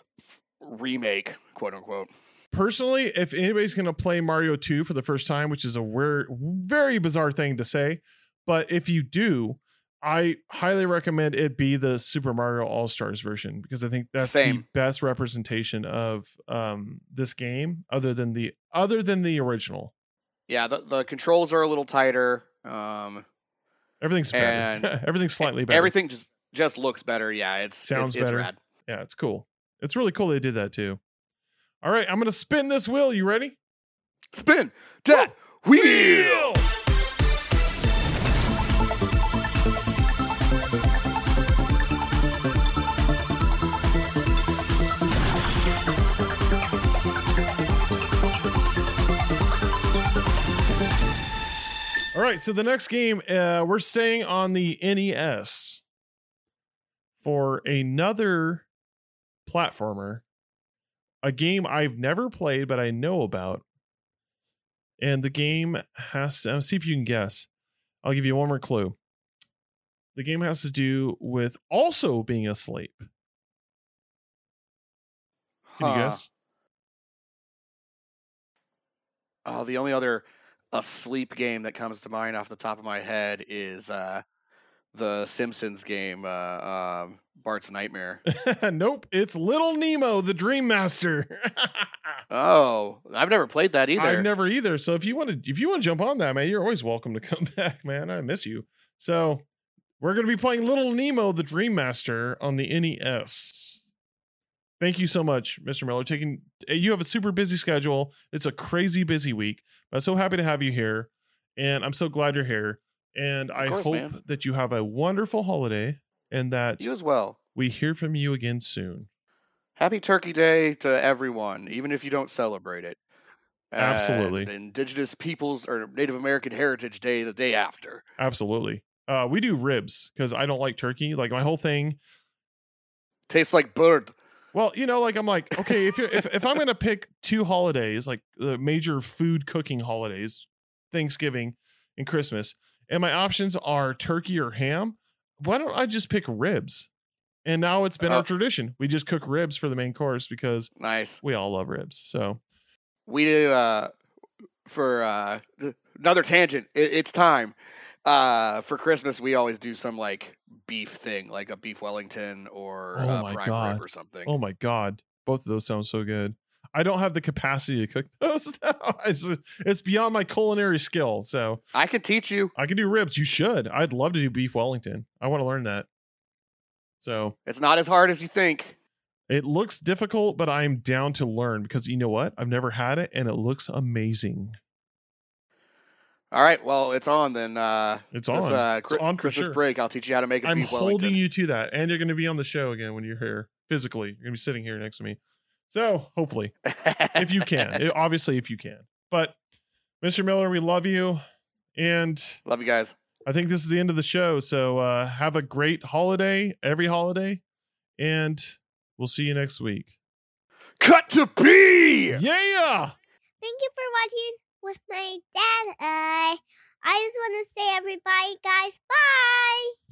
remake, quote unquote. Personally, if anybody's going to play Mario two for the first time, which is a weird, very bizarre thing to say, but if you do, I highly recommend it be the Super Mario All-Stars version, because I think that's Same. the best representation of um, this game, other than the other than the original. Yeah, the, the controls are a little tighter. Um, everything's better. Everything's slightly better. Everything just just looks better. Yeah, it's sounds it's, better. It's rad. Yeah, it's cool. It's really cool they did that too. All right, I'm gonna spin this wheel. You ready? Spin that wheel. wheel! All right, so the next game, uh, we're staying on the N E S for another platformer, a game I've never played, but I know about. And the game has to, I'll see if you can guess. I'll give you one more clue. The game has to do with also being asleep. Can Huh. you guess? Oh, the only other asleep game that comes to mind off the top of my head is uh, the Simpsons game, uh, um, Bart's Nightmare. Nope, it's Little Nemo, the Dream Master. Oh, I've never played that either. I've never either. So if you want to, if you want to jump on that, man, you're always welcome to come back, man. I miss you. So we're going to be playing Little Nemo, the Dream Master on the N E S. Thank you so much, Mister Miller. Taking you have a super busy schedule. It's a crazy busy week. But I'm so happy to have you here, and I'm so glad you're here. And Of I course, hope man. that you have a wonderful holiday, and that You as well. we hear from you again soon. Happy Turkey Day to everyone, even if you don't celebrate it. Absolutely. And Indigenous Peoples or Native American Heritage Day the day after. Absolutely. Uh, we do ribs because I don't like turkey. Like my whole thing. Tastes like bird. Well, you know, like I'm like, okay, if you're if, if I'm gonna pick two holidays, like the major food cooking holidays, Thanksgiving and Christmas, and my options are turkey or ham, why don't I just pick ribs? And now it's been Oh. our tradition. We just cook ribs for the main course because Nice. we all love ribs. So We do uh for uh another tangent. It, it's time. Uh for Christmas we always do some like beef thing, like a beef Wellington or Oh uh, my prime God. rib or something. oh my God, both of those sound so good. I don't have the capacity to cook those now. It's, it's beyond my culinary skill. So I can teach you. I can do ribs. You should. I'd love to do beef Wellington. I want to learn that. So It's not as hard as you think. it looks difficult, but I'm down to learn because you know what? I've never had it and it looks amazing. All right, well, it's on then. Uh, It's this, on. Uh, It's Chri- on for Christmas sure. break. I'll teach you how to make a I'm beef holding Wellington. you to that. And you're going to be on the show again when you're here physically. You're going to be sitting here next to me. So hopefully, if you can, It- obviously, if you can. But Mister Miller, we love you. And Love you guys. I think this is the end of the show. So uh, have a great holiday, every holiday. And we'll see you next week. Cut to B. Yeah. Thank you for watching with my dad. Uh, I just want to say, everybody, guys, bye.